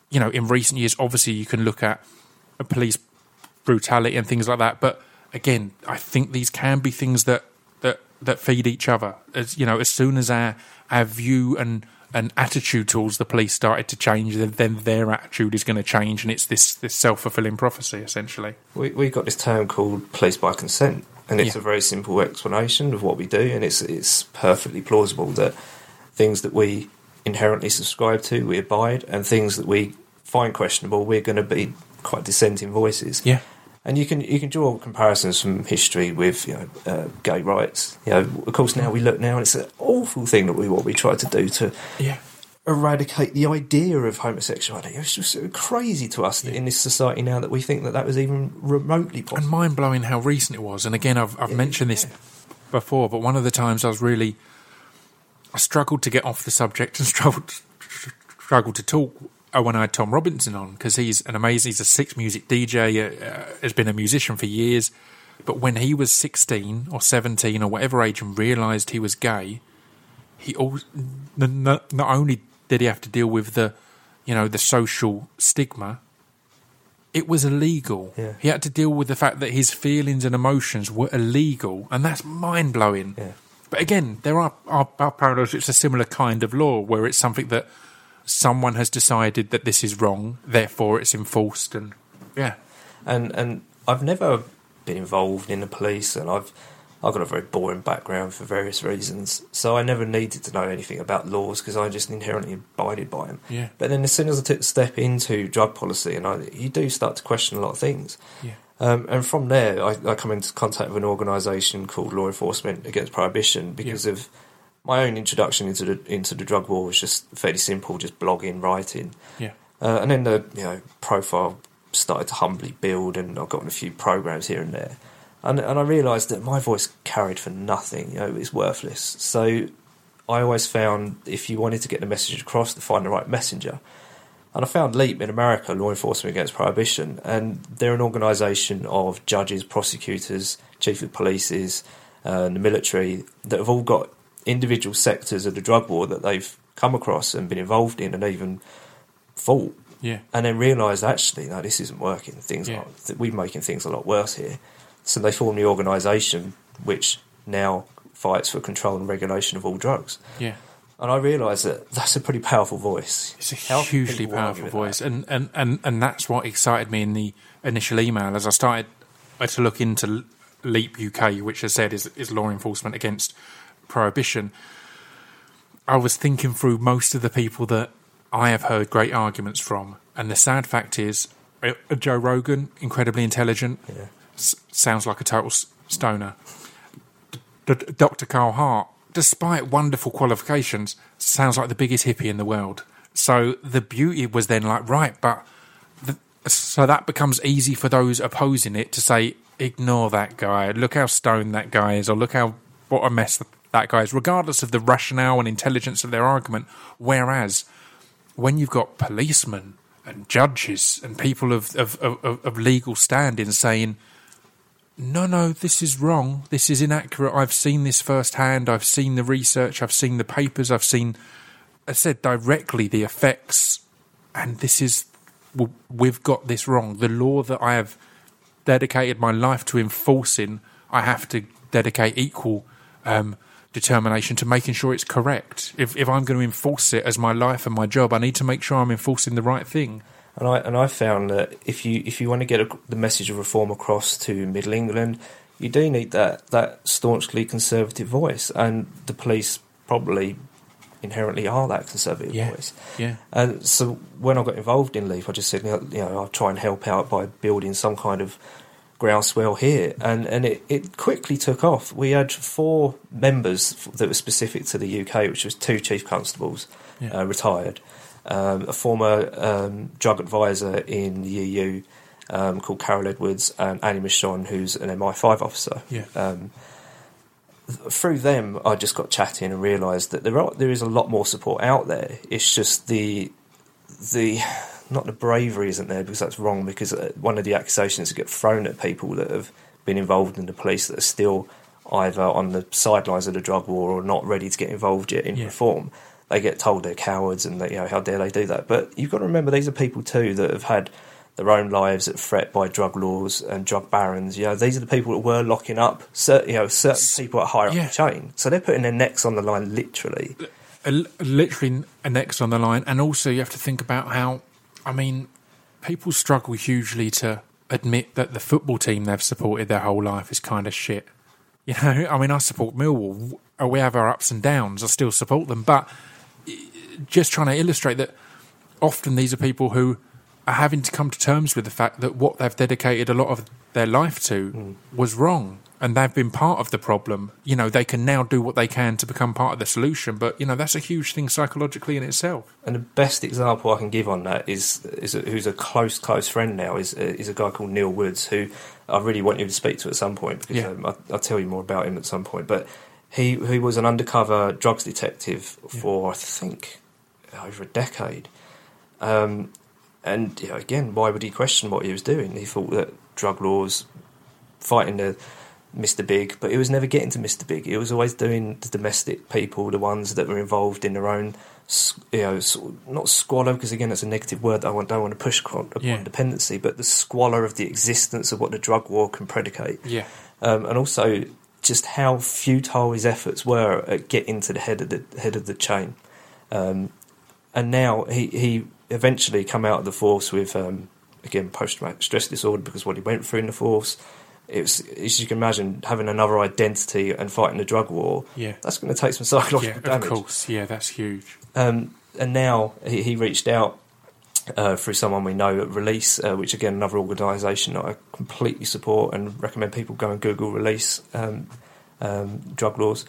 you know, in recent years, obviously you can look at a police brutality and things like that. But again, I think these can be things that that, that feed each other. As you know, as soon as our our view and and attitude towards the police started to change, then, then their attitude is going to change, and it's this this self fulfilling prophecy essentially. We we got this term called police by consent, and it's Yeah. a very simple explanation of what we do, and it's it's perfectly plausible that things that we inherently subscribe to, we abide, and things that we find questionable, we're going to be quite dissenting voices. Yeah. And you can you can draw comparisons from history with you know uh, gay rights. You know, of course, now we look now, and it's an awful thing that we what we try to do to Yeah. eradicate the idea of homosexuality. It's just so crazy to us that in this society now that we think that that was even remotely possible. And mind blowing how recent it was. And again, I've I've mentioned this before, but one of the times I was really I struggled to get off the subject and struggled struggled to talk. Oh, when I had Tom Robinson on, because he's an amazing, he's a six music D J, uh, has been a musician for years. But when he was sixteen or seventeen or whatever age and realised he was gay, he also, not, not only did he have to deal with the, you know, the social stigma, it was illegal. Yeah. He had to deal with the fact that his feelings and emotions were illegal, and that's mind blowing. Yeah. But again, there are, are, are parallels. It's a similar kind of law where it's something that someone has decided that this is wrong, therefore it's enforced, and yeah. And and I've never been involved in the police, and I've I've got a very boring background for various reasons, so I never needed to know anything about laws because I just inherently abided by them. Yeah. But then as soon as I took the step into drug policy, and I, you do start to question a lot of things. Yeah. Um, and from there, I, I come into contact with an organisation called Law Enforcement Against Prohibition because Yeah. of my own introduction into the into the drug war was just fairly simple, just blogging, writing. Yeah. Uh, and then the you know profile started to humbly build, and I got on a few programs here and there, and and I realised that my voice carried for nothing. You know, it's worthless. So I always found if you wanted to get the message across, to find the right messenger. And I found LEAP in America, Law Enforcement Against Prohibition, and they're an organisation of judges, prosecutors, chief of polices, uh, and the military that have all got individual sectors of the drug war that they've come across and been involved in and even fought, Yeah. and then realised actually no, this isn't working. Things Yeah. are, that we're making things a lot worse here. So they formed the organisation which now fights for control and regulation of all drugs. Yeah. And I realised that that's a pretty powerful voice. It's a How can hugely people argue powerful with voice, that? and, and, and, and that's what excited me in the initial email as I started to look into LEAP U K, which I said is, is Law Enforcement Against Prohibition. I was thinking through most of the people that I have heard great arguments from, and the sad fact is, uh, Joe Rogan, incredibly intelligent, Yeah. s- sounds like a total s- stoner. D- D- Doctor Carl Hart, despite wonderful qualifications, sounds like the biggest hippie in the world. So the beauty was then like, right, but the, so that becomes easy for those opposing it to say, ignore that guy, look how stoned that guy is, or look how what a mess that guy is, regardless of the rationale and intelligence of their argument. Whereas when you've got policemen and judges and people of, of, of, of legal standing saying, no, no, this is wrong, this is inaccurate, I've seen this firsthand, I've seen the research, I've seen the papers, I've seen, I said directly the effects, and this is, well, we've got this wrong. The law that I have dedicated my life to enforcing, I have to dedicate equal um, determination to making sure it's correct. If, if I'm going to enforce it as my life and my job, I need to make sure I'm enforcing the right thing. And I and I found that if you if you want to get a, the message of reform across to Middle England, you do need that that staunchly conservative voice, and the police probably inherently are that conservative Yeah. voice. Yeah. And so when I got involved in LEAP, I just said, you know, you know, I'll try and help out by building some kind of groundswell here, and and it, it quickly took off. We had four members that were specific to the U K, which was two chief constables, Yeah. uh, retired. Um, a former um, drug advisor in the E U um, called Carol Edwards, and Annie Michon, who's an M I five officer. Yeah. Um, through them, I just got chatting and realised that there are there is a lot more support out there. It's just the the not the bravery isn't there, because that's wrong. Because one of the accusations that get thrown at people that have been involved in the police that are still either on the sidelines of the drug war or not ready to get involved yet in Yeah. reform, they get told they're cowards and that, you know, how dare they do that. But you've got to remember, these are people too that have had their own lives at threat by drug laws and drug barons. You know, these are the people that were locking up certain, you know, certain people at higher up Yeah. the chain. So they're putting their necks on the line, literally. A, literally a next on the line. And also you have to think about how, I mean, people struggle hugely to admit that the football team they've supported their whole life is kind of shit. You know, I mean, I support Millwall. We have our ups and downs. I still support them. But just trying to illustrate that often these are people who are having to come to terms with the fact that what they've dedicated a lot of their life to mm. was wrong. And they've been part of the problem. You know, they can now do what they can to become part of the solution. But, you know, that's a huge thing psychologically in itself. And the best example I can give on that is, is a, who's a close, close friend now, is, is a guy called Neil Woods, who I really want you to speak to at some point, because yeah. um, I, I'll tell you more about him at some point. But he, he was an undercover drugs detective for, yeah. I think, over a decade. Um, and, you know, again, why would he question what he was doing? He thought that drug laws, fighting the Mister Big, but it was never getting to Mister Big. It was always doing the domestic people, the ones that were involved in their own, you know, not squalor, because again, that's a negative word that I don't want to push upon yeah. dependency, but the squalor of the existence of what the drug war can predicate. Yeah, um, and also just how futile his efforts were at getting to the head of the head of the chain. Um, and now he he eventually come out of the force with um, again post-traumatic stress disorder, because what he went through in the force. It was, as you can imagine, having another identity and fighting the drug war. Yeah, that's going to take some psychological yeah, damage. Of course, yeah, that's huge. Um, and now he, he reached out uh, through someone we know at Release, uh, which again another organisation that I completely support and recommend people go and Google Release um, um, drug laws.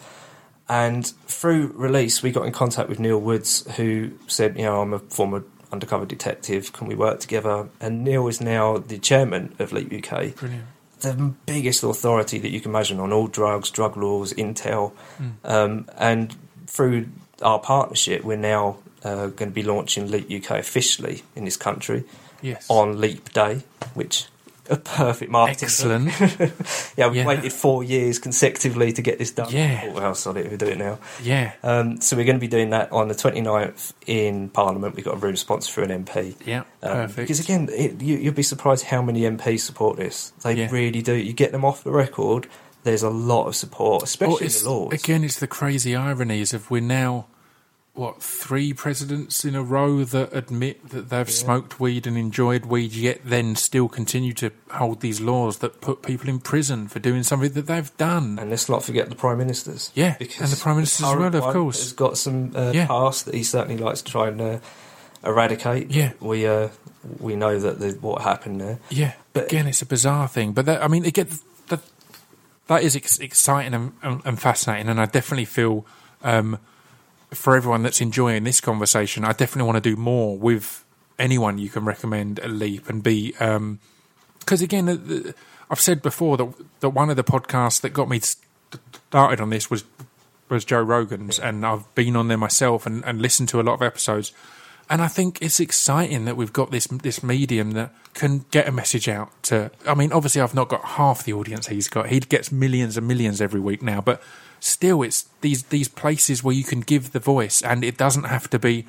And through Release, we got in contact with Neil Woods, who said, you know, I'm a former undercover detective. Can we work together? And Neil is now the chairman of Leap U K. Brilliant. The biggest authority that you can imagine on all drugs, drug laws, intel. Mm. Um, and through our partnership, we're now uh, going to be launching Leap U K officially in this country yes. on Leap Day, which a perfect marketing. Excellent. yeah, we yeah. waited four years consecutively to get this done. Yeah. Oh, well, sorry, we do it now. Yeah. Um, so we're going to be doing that on the twenty-ninth in Parliament. We've got a room sponsor for an M P. Yeah, um, perfect. Because again, it, you, you'll be surprised how many M Ps support this. They yeah. really do. You get them off the record, there's a lot of support, especially well, in the laws. Again, it's the crazy ironies of we're now, what, three presidents in a row that admit that they've yeah. smoked weed and enjoyed weed, yet then still continue to hold these laws that put people in prison for doing something that they've done. And let's not forget the Prime Ministers. Yeah, because and the Prime Ministers as well, of course. Has got some uh, yeah. past that he certainly likes to try and uh, eradicate. Yeah. We uh, we know that the, what happened there. Yeah, but again, it's a bizarre thing. But that, I mean, again, that, that is ex- exciting and, and, and fascinating, and I definitely feel... Um, for everyone that's enjoying this conversation, I definitely want to do more with anyone you can recommend a Leap and be... Because, um, again, the, the, I've said before that, that one of the podcasts that got me started on this was was Joe Rogan's, yeah. and I've been on there myself and, and listened to a lot of episodes. And I think it's exciting that we've got this this medium that can get a message out to... I mean, obviously, I've not got half the audience he's got. He gets millions and millions every week now, but... Still, it's these these places where you can give the voice, and it doesn't have to be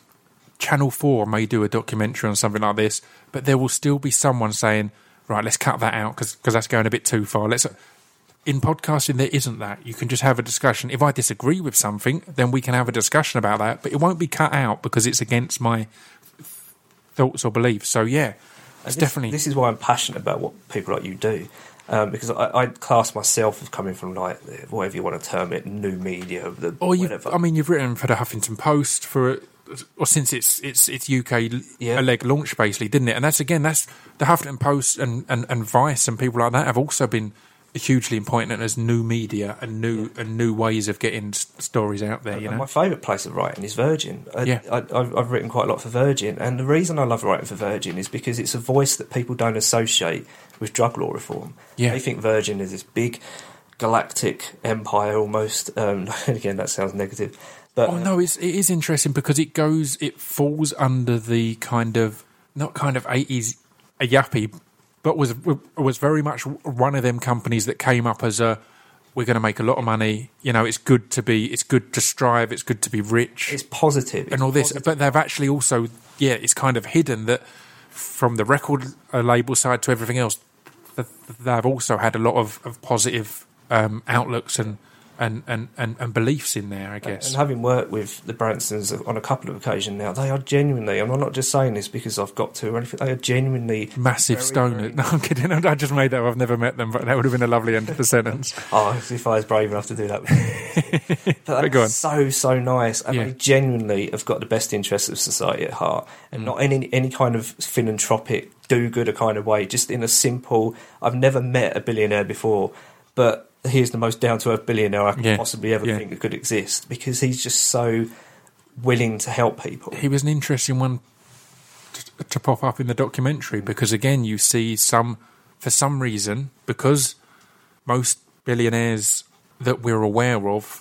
Channel four may do a documentary on something like this, but there will still be someone saying, right, let's cut that out because that's going a bit too far. Let's In podcasting, there isn't that. You can just have a discussion. If I disagree with something, then we can have a discussion about that, but it won't be cut out because it's against my thoughts or beliefs. So, yeah, it's this, definitely... This is why I'm passionate about what people like you do. Um, because I, I class myself as coming from, like, whatever you want to term it, new media, the or whatever. I mean, you've written for the Huffington Post for, or since it's it's it's U K yeah. leg launch basically, didn't it? And that's again, that's the Huffington Post and, and, and Vice and people like that have also been hugely important as new media and new yeah. and new ways of getting s- stories out there. You and know, my favourite place of writing is Virgin. I, yeah, I, I've, I've written quite a lot for Virgin, and the reason I love writing for Virgin is because it's a voice that people don't associate with drug law reform. Yeah. They think Virgin is this big galactic empire almost. Um, again, that sounds negative. But, oh no, it's, it is interesting because it goes, it falls under the kind of not kind of eighties a yuppie, but was was very much one of them companies that came up as a we're going to make a lot of money. You know, it's good to be, it's good to strive, it's good to be rich. It's positive. It's and all this. positive. But they've actually also, yeah, it's kind of hidden that from the record uh, label side to everything else, that they've also had a lot of, of positive um, outlooks and, and, and, and, and beliefs in there, I guess. And having worked with the Bransons on a couple of occasions now, they are genuinely, and I'm not just saying this because I've got to or anything, they are genuinely... Massive stoners. No, I'm kidding. I just made that up. I've never met them, but that would have been a lovely end to the sentence. Oh, if I was brave enough to do that. But But go on. that's so, so nice. And Yeah. they genuinely have got the best interests of society at heart. And not in any, any kind of philanthropic, do-gooder kind of way, just in a simple... I've never met a billionaire before, but... He's the most down-to-earth billionaire I could Yeah, possibly ever yeah. think that could exist, because he's just so willing to help people. He was an interesting one to, to pop up in the documentary because, again, you see some, for some reason, because most billionaires that we're aware of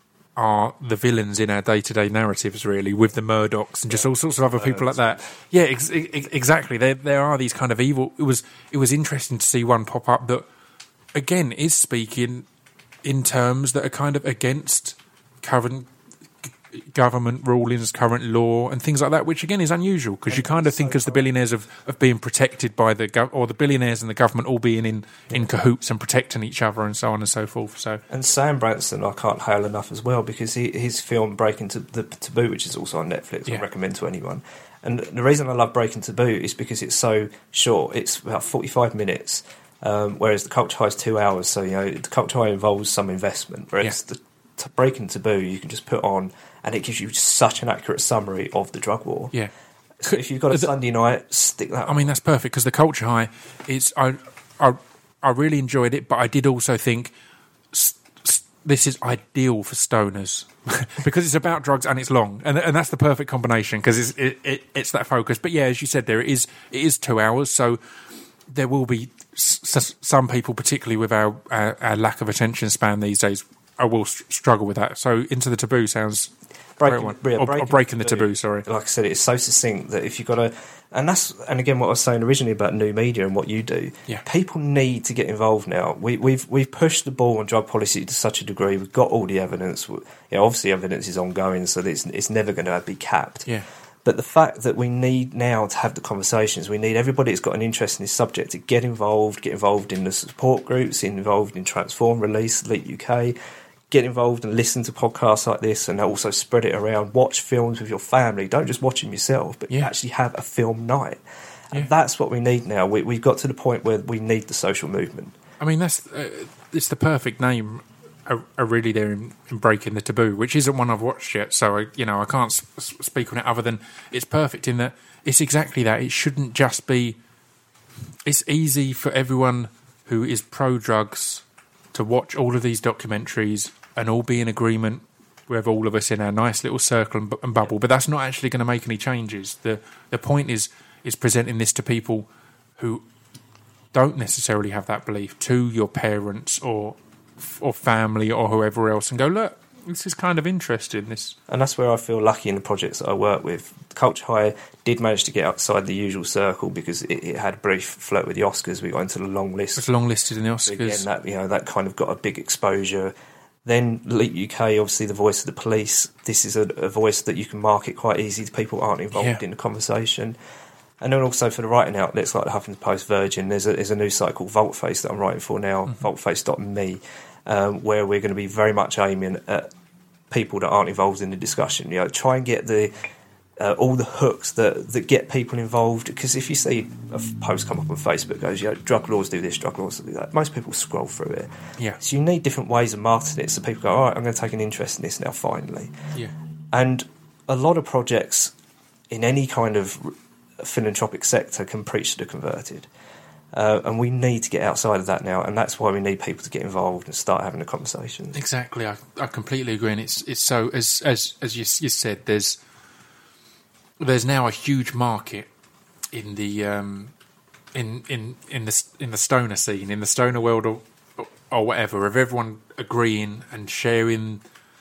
are the villains in our day-to-day narratives, really, with the Murdochs and just Yeah. all sorts of other people like that. Yeah, ex- ex- exactly. There, there are these kind of evil. It was, it was interesting to see one pop up that, again, is speaking in terms that are kind of against current g- government rulings, current law, and things like that, which again is unusual because you kind of think as the billionaires of, of being protected by the gov- or the billionaires and the government all being in, in cahoots and protecting each other and so on and so forth. So And Sam Branson, I can't hail enough as well, because he, his film Breaking to the Taboo, which is also on Netflix, Yeah. I recommend to anyone. And the reason I love Breaking Taboo is because it's so short. It's about forty-five minutes. Um, whereas the Culture High is two hours, so you know the Culture High involves some investment. Whereas Yeah. the t- Breaking Taboo, you can just put on, and it gives you such an accurate summary of the drug war. yeah, So if you've got a The- Sunday night, stick that. I mean that's perfect because the Culture High, it's I, I I really enjoyed it, but I did also think s- s- this is ideal for stoners because it's about drugs and it's long, and and that's the perfect combination because it's it, it, it's that focus. But yeah, as you said, there it is it is two hours, so there will be s- s- some people, particularly with our, our, our lack of attention span these days, I will s- struggle with that. So Into the Taboo sounds breaking, great one. yeah, or, or breaking, breaking the taboo, sorry. Like I said, it's so succinct that if you've got a, and that's, and again, what I was saying originally about new media and what you do, Yeah. people need to get involved now. We, we've we've pushed the ball on drug policy to such a degree. We've got all the evidence. You know, obviously, evidence is ongoing, so it's it's never going to be capped. Yeah. But the fact that we need now to have the conversations, we need everybody that's got an interest in this subject to get involved, get involved in the support groups, involved in Transform, Release, Leap U K, get involved and listen to podcasts like this, and also spread it around. Watch films with your family. Don't just watch them yourself, but Yeah. actually have a film night. And Yeah. that's what we need now. We, we've got to the point where we need the social movement. I mean, that's uh, it's the perfect name. Are, are really there in, in Breaking the Taboo, which isn't one I've watched yet, so I, you know I can't s- s- speak on it other than it's perfect in that it's exactly that. It shouldn't just be. It's easy for everyone who is pro drugs to watch all of these documentaries and all be in agreement with all of us in our nice little circle and, bu- and bubble, but that's not actually going to make any changes. The the point is is presenting this to people who don't necessarily have that belief, to your parents or or family or whoever else, and go, look, this is kind of interesting. This And that's where I feel lucky in the projects that I work with. Culture High did manage to get outside the usual circle because it, it had a brief flirt with the Oscars. We got into the long list. was long listed in the So Oscars. again, that, you know, that kind of got a big exposure. Then Leap U K, obviously the voice of the police. This is a, a voice that you can market quite easy to people who aren't involved Yeah. in the conversation. And then also for the writing outlets like the Huffington Post, Virgin, there's a, there's a new site called Voltface that I'm writing for now, mm-hmm. voltface dot me, um, where we're going to be very much aiming at people that aren't involved in the discussion. You know, try and get the uh, all the hooks that, that get people involved. Because if you see a post come up on Facebook goes, you know, drug laws do this, drug laws do that, most people scroll through it. Yeah. So you need different ways of marketing it so people go, all right, I'm going to take an interest in this now, finally. Yeah. And a lot of projects in any kind of philanthropic sector can preach to the converted. Uh, and we need to get outside of that now, and that's why we need people to get involved and start having the conversations. Exactly, I, I completely agree, and it's it's so as as as you, you said, there's there's now a huge market in the um, in in in the in the stoner scene, in the stoner world, or or whatever, of everyone agreeing and sharing.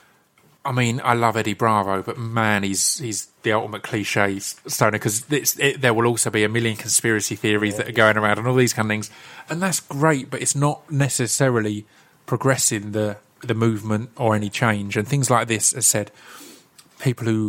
I mean, I love Eddie Bravo, but man, he's he's the ultimate cliche stoner because it, there will also be a million conspiracy theories yeah. that are going around and all these kind of things, and that's great, but it's not necessarily progressing the the movement or any change and things like this. As said, people who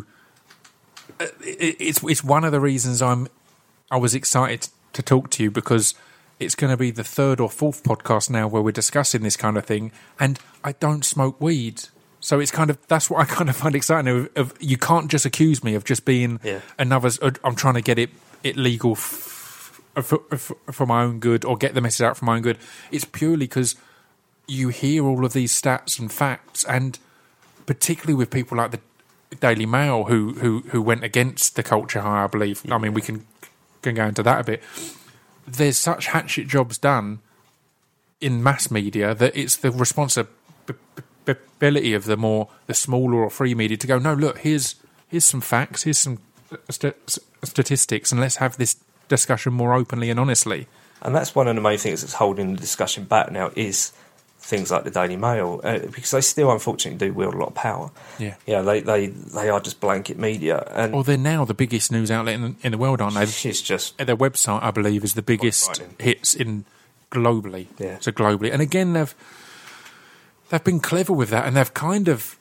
it, it's it's one of the reasons I'm I was excited to talk to you, because it's going to be the third or fourth podcast now where we're discussing this kind of thing, and I don't smoke weed. So it's kind of, that's what I kind of find exciting. Of, of you can't just accuse me of just being yeah. another. I'm trying to get it it legal f- for, for, for my own good, or get the message out for my own good. It's purely because you hear all of these stats and facts, and particularly with people like the Daily Mail who who, who went against the culture high, I believe. Yeah. I mean, we can can go into that a bit. There's such hatchet jobs done in mass media that it's the responsibility of the more the smaller or free media to go, no, look, here's here's some facts, here's some st- statistics, and let's have this discussion more openly and honestly. And that's one of the main things that's holding the discussion back now, is things like the Daily Mail, uh, because they still unfortunately do wield a lot of power. Yeah, yeah, they they, they are just blanket media, and well, they're now the biggest news outlet in the, in the world, aren't they? It's just their website, I believe, is the biggest hits in globally. Yeah, so globally, and again, they've they've been clever with that, and they've kind of,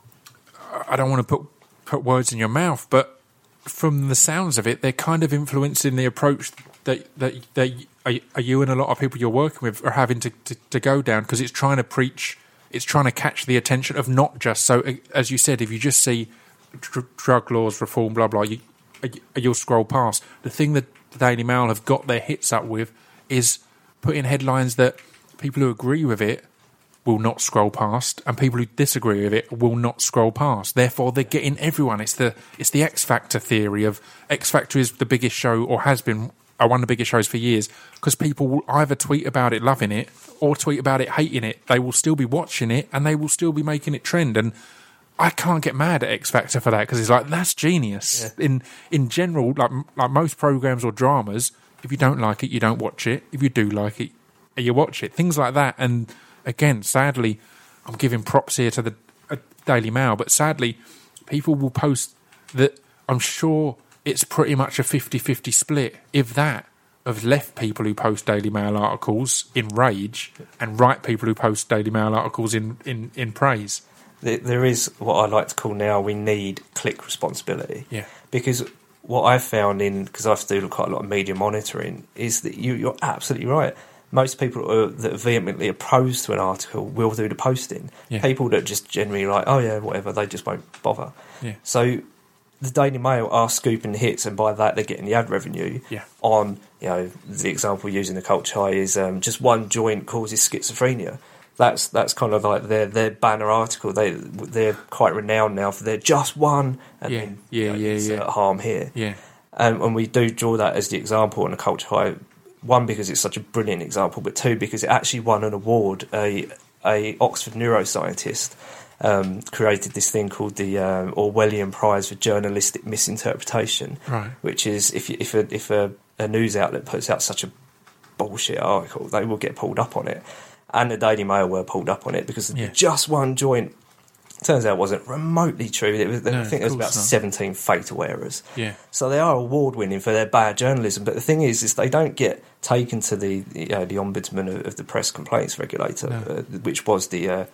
I don't want to put put words in your mouth, but from the sounds of it, they're kind of influencing the approach that that that are, are you and a lot of people you're working with are having to, to, to go down, because it's trying to preach, it's trying to catch the attention of not just, so as you said, if you just see dr- drug laws reform, blah blah, you, you'll scroll past. The thing that the Daily Mail have got their hits up with is putting headlines that people who agree with it will not scroll past, and people who disagree with it will not scroll past. Therefore, they're getting everyone. It's the it's the X Factor theory of X Factor is the biggest show, or has been uh, one of the biggest shows for years, because people will either tweet about it loving it or tweet about it hating it. They will still be watching it, and they will still be making it trend. And I can't get mad at X Factor for that, because it's like, that's genius. Yeah. In in general, like like most programs or dramas, if you don't like it, you don't watch it. If you do like it, you watch it. Things like that. And again, sadly, I'm giving props here to the uh, Daily Mail, but sadly, people will post that. I'm sure it's pretty much a fifty-fifty split, if that, of left people who post Daily Mail articles in rage and right people who post Daily Mail articles in, in, in praise. There is what I like to call now, we need click responsibility. Yeah. Because what I've found in, because I have to do quite a lot of media monitoring, is that you, you're absolutely right. Most people are, that are vehemently opposed to an article will do the posting. Yeah. People that just generally like, oh yeah, whatever, they just won't bother. Yeah. So the Daily Mail are scooping hits, and by that they're getting the ad revenue. Yeah. On, you know, the example using the culture high is um, just one joint causes schizophrenia. That's that's kind of like their their banner article. They they're quite renowned now for their just one, and yeah. then yeah, you know, yeah, yeah. harm here. Yeah. Um, and we do draw that as the example on the culture high. One, because it's such a brilliant example, but two, because it actually won an award. A a Oxford neuroscientist um, created this thing called the um, Orwellian Prize for Journalistic Misinterpretation, right. which is if if a, if a, a news outlet puts out such a bullshit article, they will get pulled up on it. And the Daily Mail were pulled up on it because yeah. just one joint, turns out, wasn't remotely true. It was, no, I think there was about not. seventeen fatal errors. Yeah. So they are award-winning for their bad journalism. But the thing is, is they don't get taken to the you know, the ombudsman of, of the press complaints regulator, no. uh, which was the uh,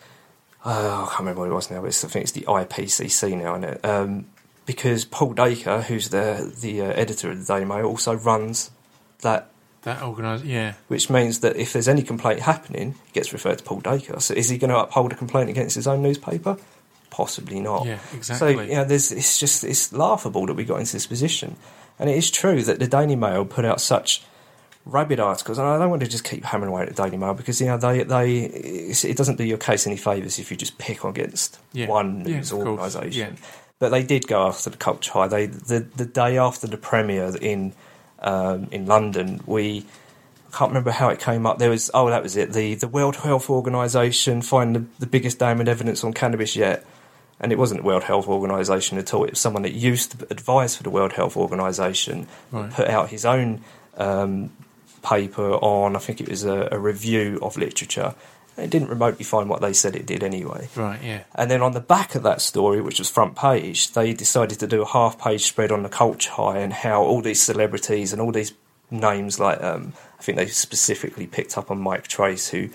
oh, I can't remember what it was now. But it's, I think it's the I P C C now, isn't it? Um, because Paul Dacre, who's the the uh, editor of the Daily Mail, also runs that. That organised, yeah. Which means that if there's any complaint happening, it gets referred to Paul Dacre. So is he going to uphold a complaint against his own newspaper? Possibly not. Yeah, exactly. So, you know, there's, it's just, it's laughable that we got into this position. And it is true that the Daily Mail put out such rabid articles, and I don't want to just keep hammering away at the Daily Mail, because, you know, they, they it doesn't do your case any favours if you just pick against yeah. one yeah, news organisation. Yeah. But they did go after the culture high. They, the, the day after the premiere in... Um, in London, we I can't remember how it came up. There was oh, that was it. The the World Health Organization find the, the biggest damning evidence on cannabis yet, and it wasn't the World Health Organization at all. It was someone that used to advise for the World Health Organization, right. put out his own um, paper on. I think it was a, a review of literature. It didn't remotely find what they said it did anyway. Right, yeah. And then on the back of that story, which was front page, they decided to do a half-page spread on the culture high and how all these celebrities and all these names, like um, I think they specifically picked up on Mike Trace, who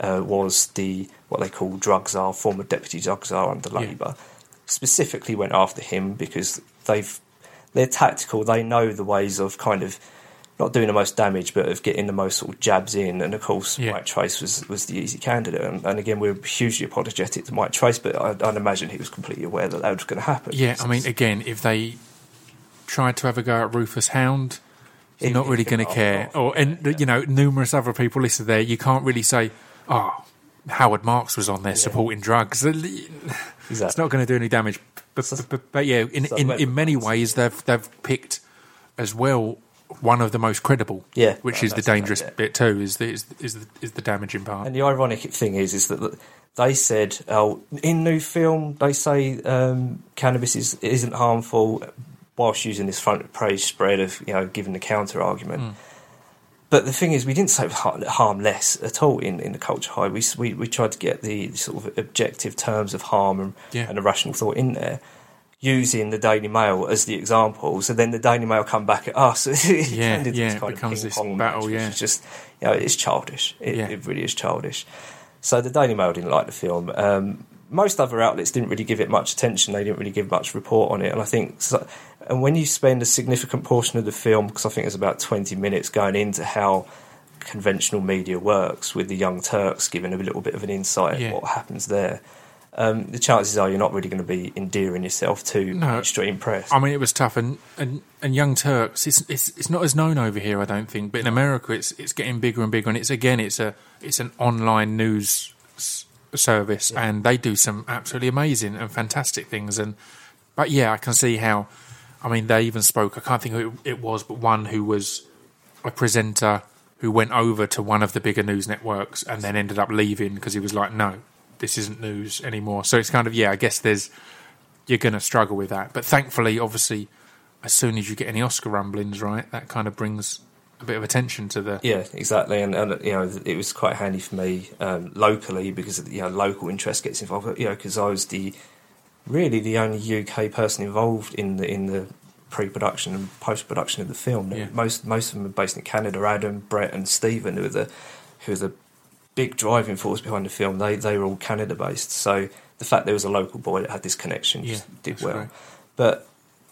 uh, was the what they call drug czar, former deputy drug czar under Labour. Yeah. Specifically went after him because they've they're tactical. They know the ways of kind of not doing the most damage, but of getting the most sort of jabs in. And of course, yeah. Mike Trace was, was the easy candidate. And, and again, we're hugely apologetic to Mike Trace, but I, I'd imagine he was completely aware that that was going to happen. Yeah, I mean, again, if they tried to have a go at Rufus Hound, you're not really going to care. Off. Or and yeah. you know, numerous other people listed there. You can't really say, oh, Howard Marks was on there yeah. supporting drugs. Exactly. It's not going to do any damage. But, but, but, but yeah, in, in, in many ways, they've they've picked as well one of the most credible, yeah, which right, is the dangerous right, yeah. bit too. Is the is, is the is the damaging part. And the ironic thing is, is that they said, oh, in new film, they say um, cannabis is isn't harmful, whilst using this front page spread of you know giving the counter argument. Mm. But the thing is, we didn't say harm less at all in, in the Culture High. We, we we tried to get the sort of objective terms of harm and, yeah. and a rational thought in there, using the Daily Mail as the example. So then the Daily Mail come back at us. it yeah, yeah, it becomes this battle, match, yeah. Which is just, you know, it's childish. It, yeah. it really is childish. So the Daily Mail didn't like the film. Um, most other outlets didn't really give it much attention. They didn't really give much report on it. And I think... So, and when you spend a significant portion of the film, because I think it's about twenty minutes going into how conventional media works, with the Young Turks giving a little bit of an insight yeah. of what happens there, um, the chances are you're not really going to be endearing yourself to no. mainstream press. I mean, it was tough, and, and, and Young Turks, it's, it's it's not as known over here, I don't think, but in America, it's it's getting bigger and bigger, and it's again, it's a it's an online news s- service, yeah. and they do some absolutely amazing and fantastic things. And but yeah, I can see how. I mean, they even spoke, I can't think who it was, but one who was a presenter who went over to one of the bigger news networks and then ended up leaving because he was like, no, this isn't news anymore. So it's kind of, yeah, I guess there's, you're going to struggle with that. But thankfully, obviously, as soon as you get any Oscar rumblings, right, that kind of brings a bit of attention to the... Yeah, exactly. And, and you know, it was quite handy for me um, locally because, you know, local interest gets involved, you know, because I was the... really the only U K person involved in the in the pre-production and post-production of the film. Yeah. Most most of them are based in Canada. Adam, Brett, and Stephen, who are the who are the big driving force behind the film. They they were all Canada-based. So the fact there was a local boy that had this connection yeah, just did well. Great. But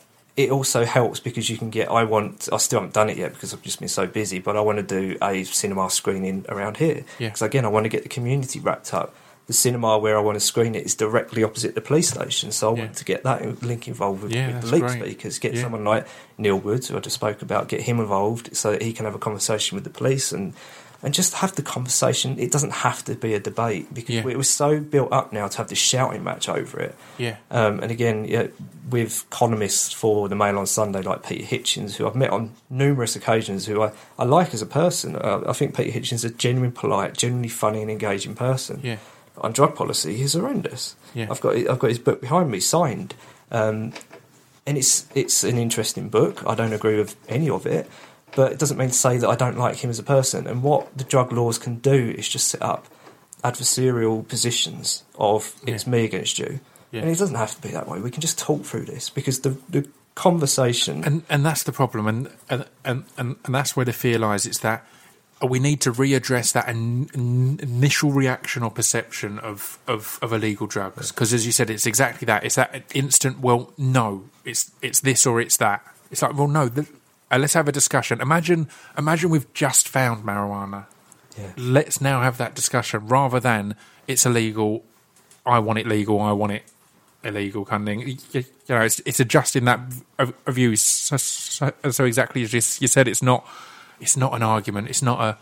it also helps because you can get. I want. I still haven't done it yet because I've just been so busy. But I want to do a cinema screening around here because yeah. again, I want to get the community wrapped up. The cinema where I want to screen it is directly opposite the police station, so I yeah. want to get that link involved with, yeah, with the leak great. speakers. Get yeah. someone like Neil Woods, who I just spoke about, get him involved so that he can have a conversation with the police and and just have the conversation. It doesn't have to be a debate because yeah. it was so built up now to have this shouting match over it. Yeah. Um, and again, yeah, with columnists for the Mail on Sunday like Peter Hitchens, who I've met on numerous occasions, who I, I like as a person. Uh, I think Peter Hitchens is a genuinely polite, genuinely funny and engaging person. Yeah. On drug policy, he's horrendous. Yeah. I've got I've got his book behind me signed, um, and it's it's an interesting book. I don't agree with any of it, but it doesn't mean to say that I don't like him as a person. And what the drug laws can do is just set up adversarial positions of it's yeah. me against you, yeah. and it doesn't have to be that way. We can just talk through this because the the conversation and and that's the problem, and and and, and, and that's where the fear lies. It's that. We need to readdress that in, in initial reaction or perception of, of, of illegal drugs because, as you said, it's exactly that. It's that instant. Well, no, it's it's this or it's that. It's like, well, no. The, uh, let's have a discussion. Imagine, imagine we've just found marijuana. Yeah. Let's now have that discussion rather than it's illegal. I want it legal. I want it illegal. Kind of thing. You, you know, it's, it's adjusting that view. So, so, so exactly as you, you said, it's not. It's not an argument. It's not a,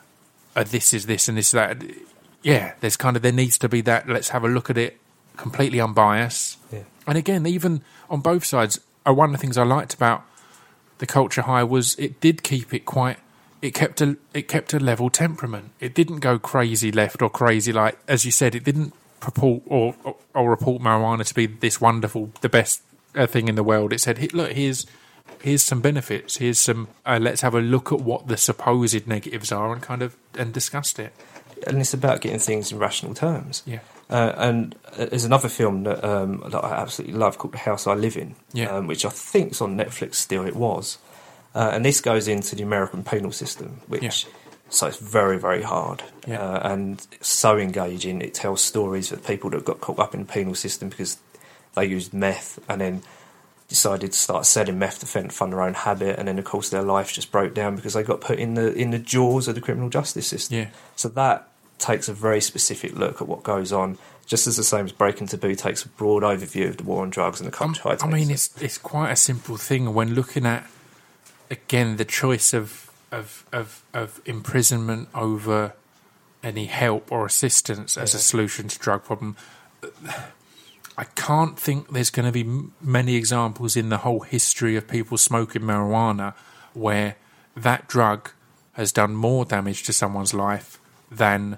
a this is this and this is that. Yeah, there's kind of there needs to be that. Let's have a look at it, completely unbiased. Yeah. And again, even on both sides, uh, one of the things I liked about the Culture High was it did keep it quite. It kept a it kept a level temperament. It didn't go crazy left or crazy like as you said. It didn't purport or or, or report marijuana to be this wonderful, the best uh, thing in the world. It said, look, here's. Here's some benefits. Here's some. Uh, let's have a look at what the supposed negatives are and kind of and discussed it. And it's about getting things in rational terms. Yeah. Uh, and there's another film that um, that I absolutely love called The House I Live In, yeah. um, which I think's on Netflix still. It was, uh, and this goes into the American penal system, which yeah. So it's very, very hard, Yeah. uh, and so engaging. It tells stories of people that got caught up in the penal system because they used meth and then decided to start selling meth to fund their own habit, and then of course their life just broke down because they got put in the in the jaws of the criminal justice system. Yeah. So that takes a very specific look at what goes on, just as the same as Breaking Taboo takes a broad overview of the war on drugs and the culture. Um, I mean, it's it's quite a simple thing when looking at, again, the choice of of of, of imprisonment over any help or assistance as Yeah. a solution to drug problem. I can't think there's going to be m- many examples in the whole history of people smoking marijuana where that drug has done more damage to someone's life than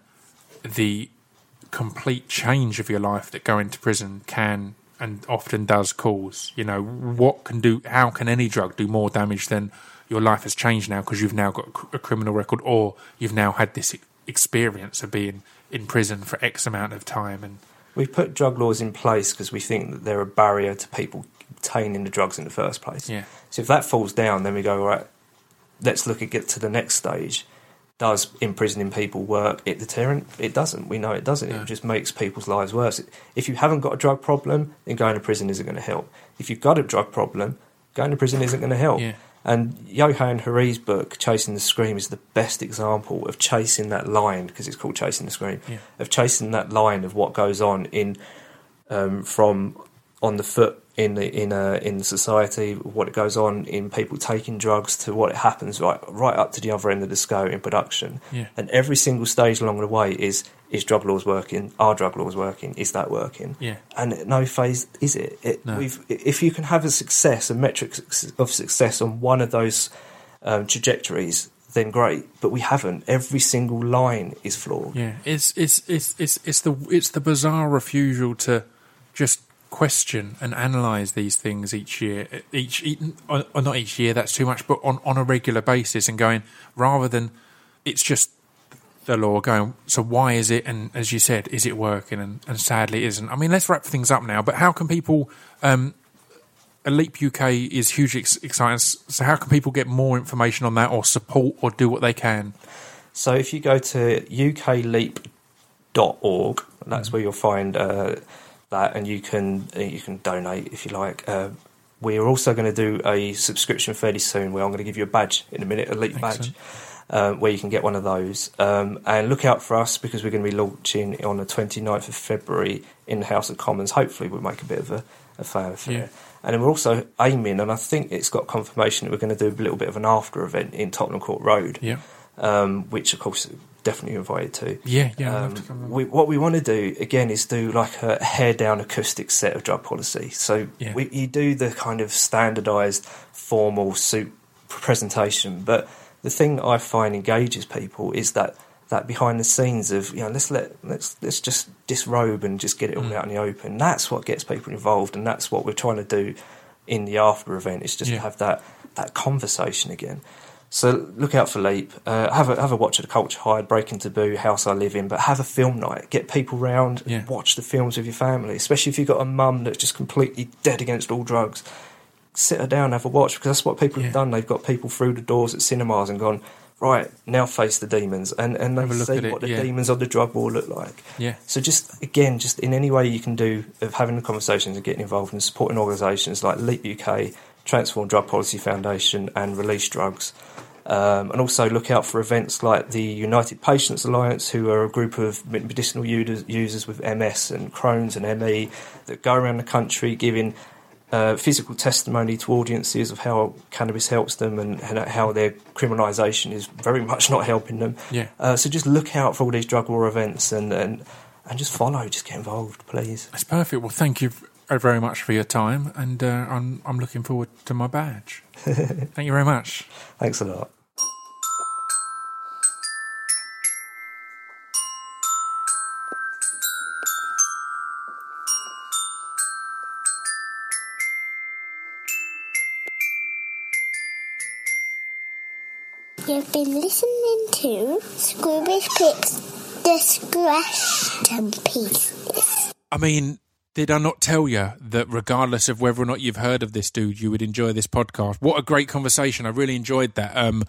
the complete change of your life that going to prison can and often does cause. You know, what can do, how can any drug do more damage than your life has changed now because you've now got a cr- a criminal record, or you've now had this e- experience of being in prison for X amount of time. And we put drug laws in place because we think that they're a barrier to people obtaining the drugs in the first place. Yeah. So if that falls down, then we go, all right, let's look at get to the next stage. Does imprisoning people work? It deterrent? It doesn't. We know it doesn't. No. It just makes people's lives worse. If you haven't got a drug problem, then going to prison isn't going to help. If you've got a drug problem, going to prison isn't going to help. Yeah. And Johan Hari's book, Chasing the Scream, is the best example of chasing that line, because it's called Chasing the Scream, Yeah. of chasing that line of what goes on in um, from on the foot in the in uh, in society, what it goes on in people taking drugs, to what it happens right right up to the other end of the scale in production. Yeah. And every single stage along the way is is drug laws working? Are drug laws working? Is that working? Yeah. And at no phase is it. it No. we've, if you can have a success, a metric of success on one of those um, trajectories, then great. But we haven't. Every single line is flawed. Yeah, it's it's it's it's it's the it's the bizarre refusal to just question and analyse these things each year, each, each or not each year. That's too much, but on, on a regular basis, and going rather than it's just the law going. So why is it? And as you said, is it working? And, and sadly, it isn't. I mean, let's wrap things up now. But how can people? Um, Leap U K is hugely ex- exciting. So how can people get more information on that, or support, or do what they can? So if you go to u k leap dot org, that's where you'll find uh, that, and you can uh, you can donate if you like. Uh, we're also going to do a subscription fairly soon, where I'm going to give you a badge in a minute, a Leap badge, um, where you can get one of those. Um, and look out for us, because we're going to be launching on the twenty-ninth of February in the House of Commons. Hopefully we'll make a bit of a, a fanfare. Yeah. And then we're also aiming, and I think it's got confirmation that we're going to do a little bit of an after event in Tottenham Court Road. Yeah. Um, which of course definitely invited to. Yeah, yeah. I'd Um, love to come along. we, what we want to do again is do like a hair down acoustic set of drug policy. So Yeah. we, you do the kind of standardised formal suit presentation, but the thing I find engages people is that that behind the scenes of, you know, let's let let's let's just disrobe and just get it all Mm. out in the open. That's what gets people involved, and that's what we're trying to do in the after event. Is just Yeah. to have that that conversation again. So look out for Leap. Uh, have a have a watch of The Culture Hide, Breaking Taboo, House I Live In, but have a film night. Get people round, Yeah. watch the films with your family, especially if you've got a mum that's just completely dead against all drugs. Sit her down and have a watch, because that's what people Yeah. have done. They've got people through the doors at cinemas and gone, right, now face the demons. And, and Have a they look see at it, what the yeah. demons of the drug war look like. Yeah. So just, again, just in any way you can do of having the conversations and getting involved and supporting organisations like Leap U K, Transform Drug Policy Foundation and Release Drugs. Um, and also look out for events like the United Patients Alliance, who are a group of medicinal users, users with M S and Crohn's and M E that go around the country giving uh, physical testimony to audiences of how cannabis helps them, and, and how their criminalisation is very much not helping them. Yeah. Uh, so just look out for all these drug war events and, and, and just follow, just get involved, please. That's perfect. Well, thank you very much for your time, and uh, I'm I'm looking forward to my badge. Thank you very much. Thanks a lot. You've been listening to Scroobius Pip's Discretion Pieces. I mean, did I not tell you that regardless of whether or not you've heard of this dude, you would enjoy this podcast? What a great conversation. I really enjoyed that. Um,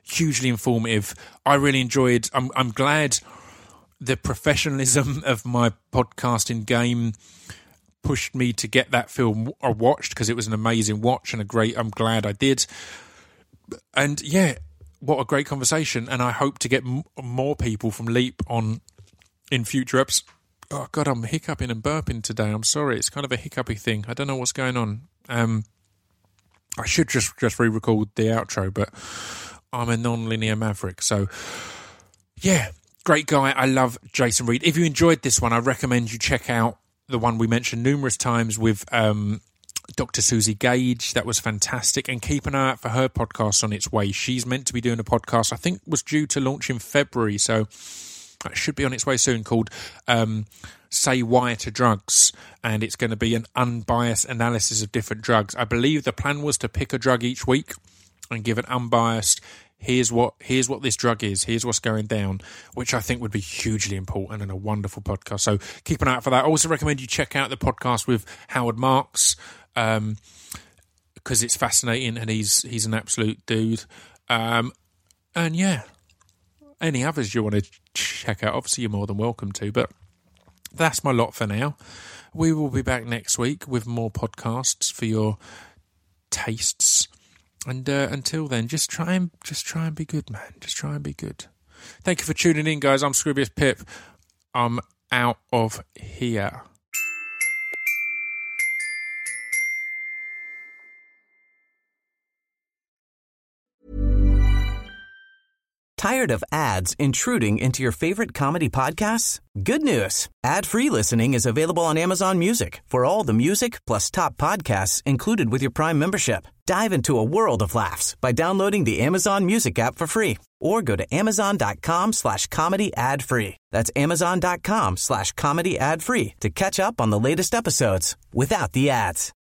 hugely informative. I really enjoyed. I'm I'm glad the professionalism of my podcasting game pushed me to get that film watched, because it was an amazing watch and a great. I'm glad I did. And yeah, what a great conversation. And I hope to get m- more people from Leap on in future episodes. Oh God, I'm hiccuping and burping today. I'm sorry. It's kind of a hiccupy thing. I don't know what's going on. Um, I should just, just re-record the outro, but I'm a non-linear maverick. So yeah, great guy. I love Jason Reed. If you enjoyed this one, I recommend you check out the one we mentioned numerous times with um, Doctor Susie Gage. That was fantastic. And keep an eye out for her podcast on its way. She's meant to be doing a podcast, I think was due to launch in February, so it should be on its way soon, called um, Say Why to Drugs, and it's going to be an unbiased analysis of different drugs. I believe the plan was to pick a drug each week and give an unbiased, here's what here's what this drug is, here's what's going down, which I think would be hugely important and a wonderful podcast. So keep an eye out for that. I also recommend you check out the podcast with Howard Marks, um, because it's fascinating and he's he's an absolute dude. Um, and yeah, any others you want to check out, obviously you're more than welcome to, but that's my lot for now. We will be back next week with more podcasts for your tastes. And uh, until then, just try and just try and be good, man. Just try and be good. Thank you for tuning in, guys. I'm Scroobius Pip. I'm out of here. Tired of ads intruding into your favorite comedy podcasts? Good news. Ad-free listening is available on Amazon Music for all the music plus top podcasts included with your Prime membership. Dive into a world of laughs by downloading the Amazon Music app for free or go to amazon.com slash comedy ad free. That's amazon.com slash comedy ad free to catch up on the latest episodes without the ads.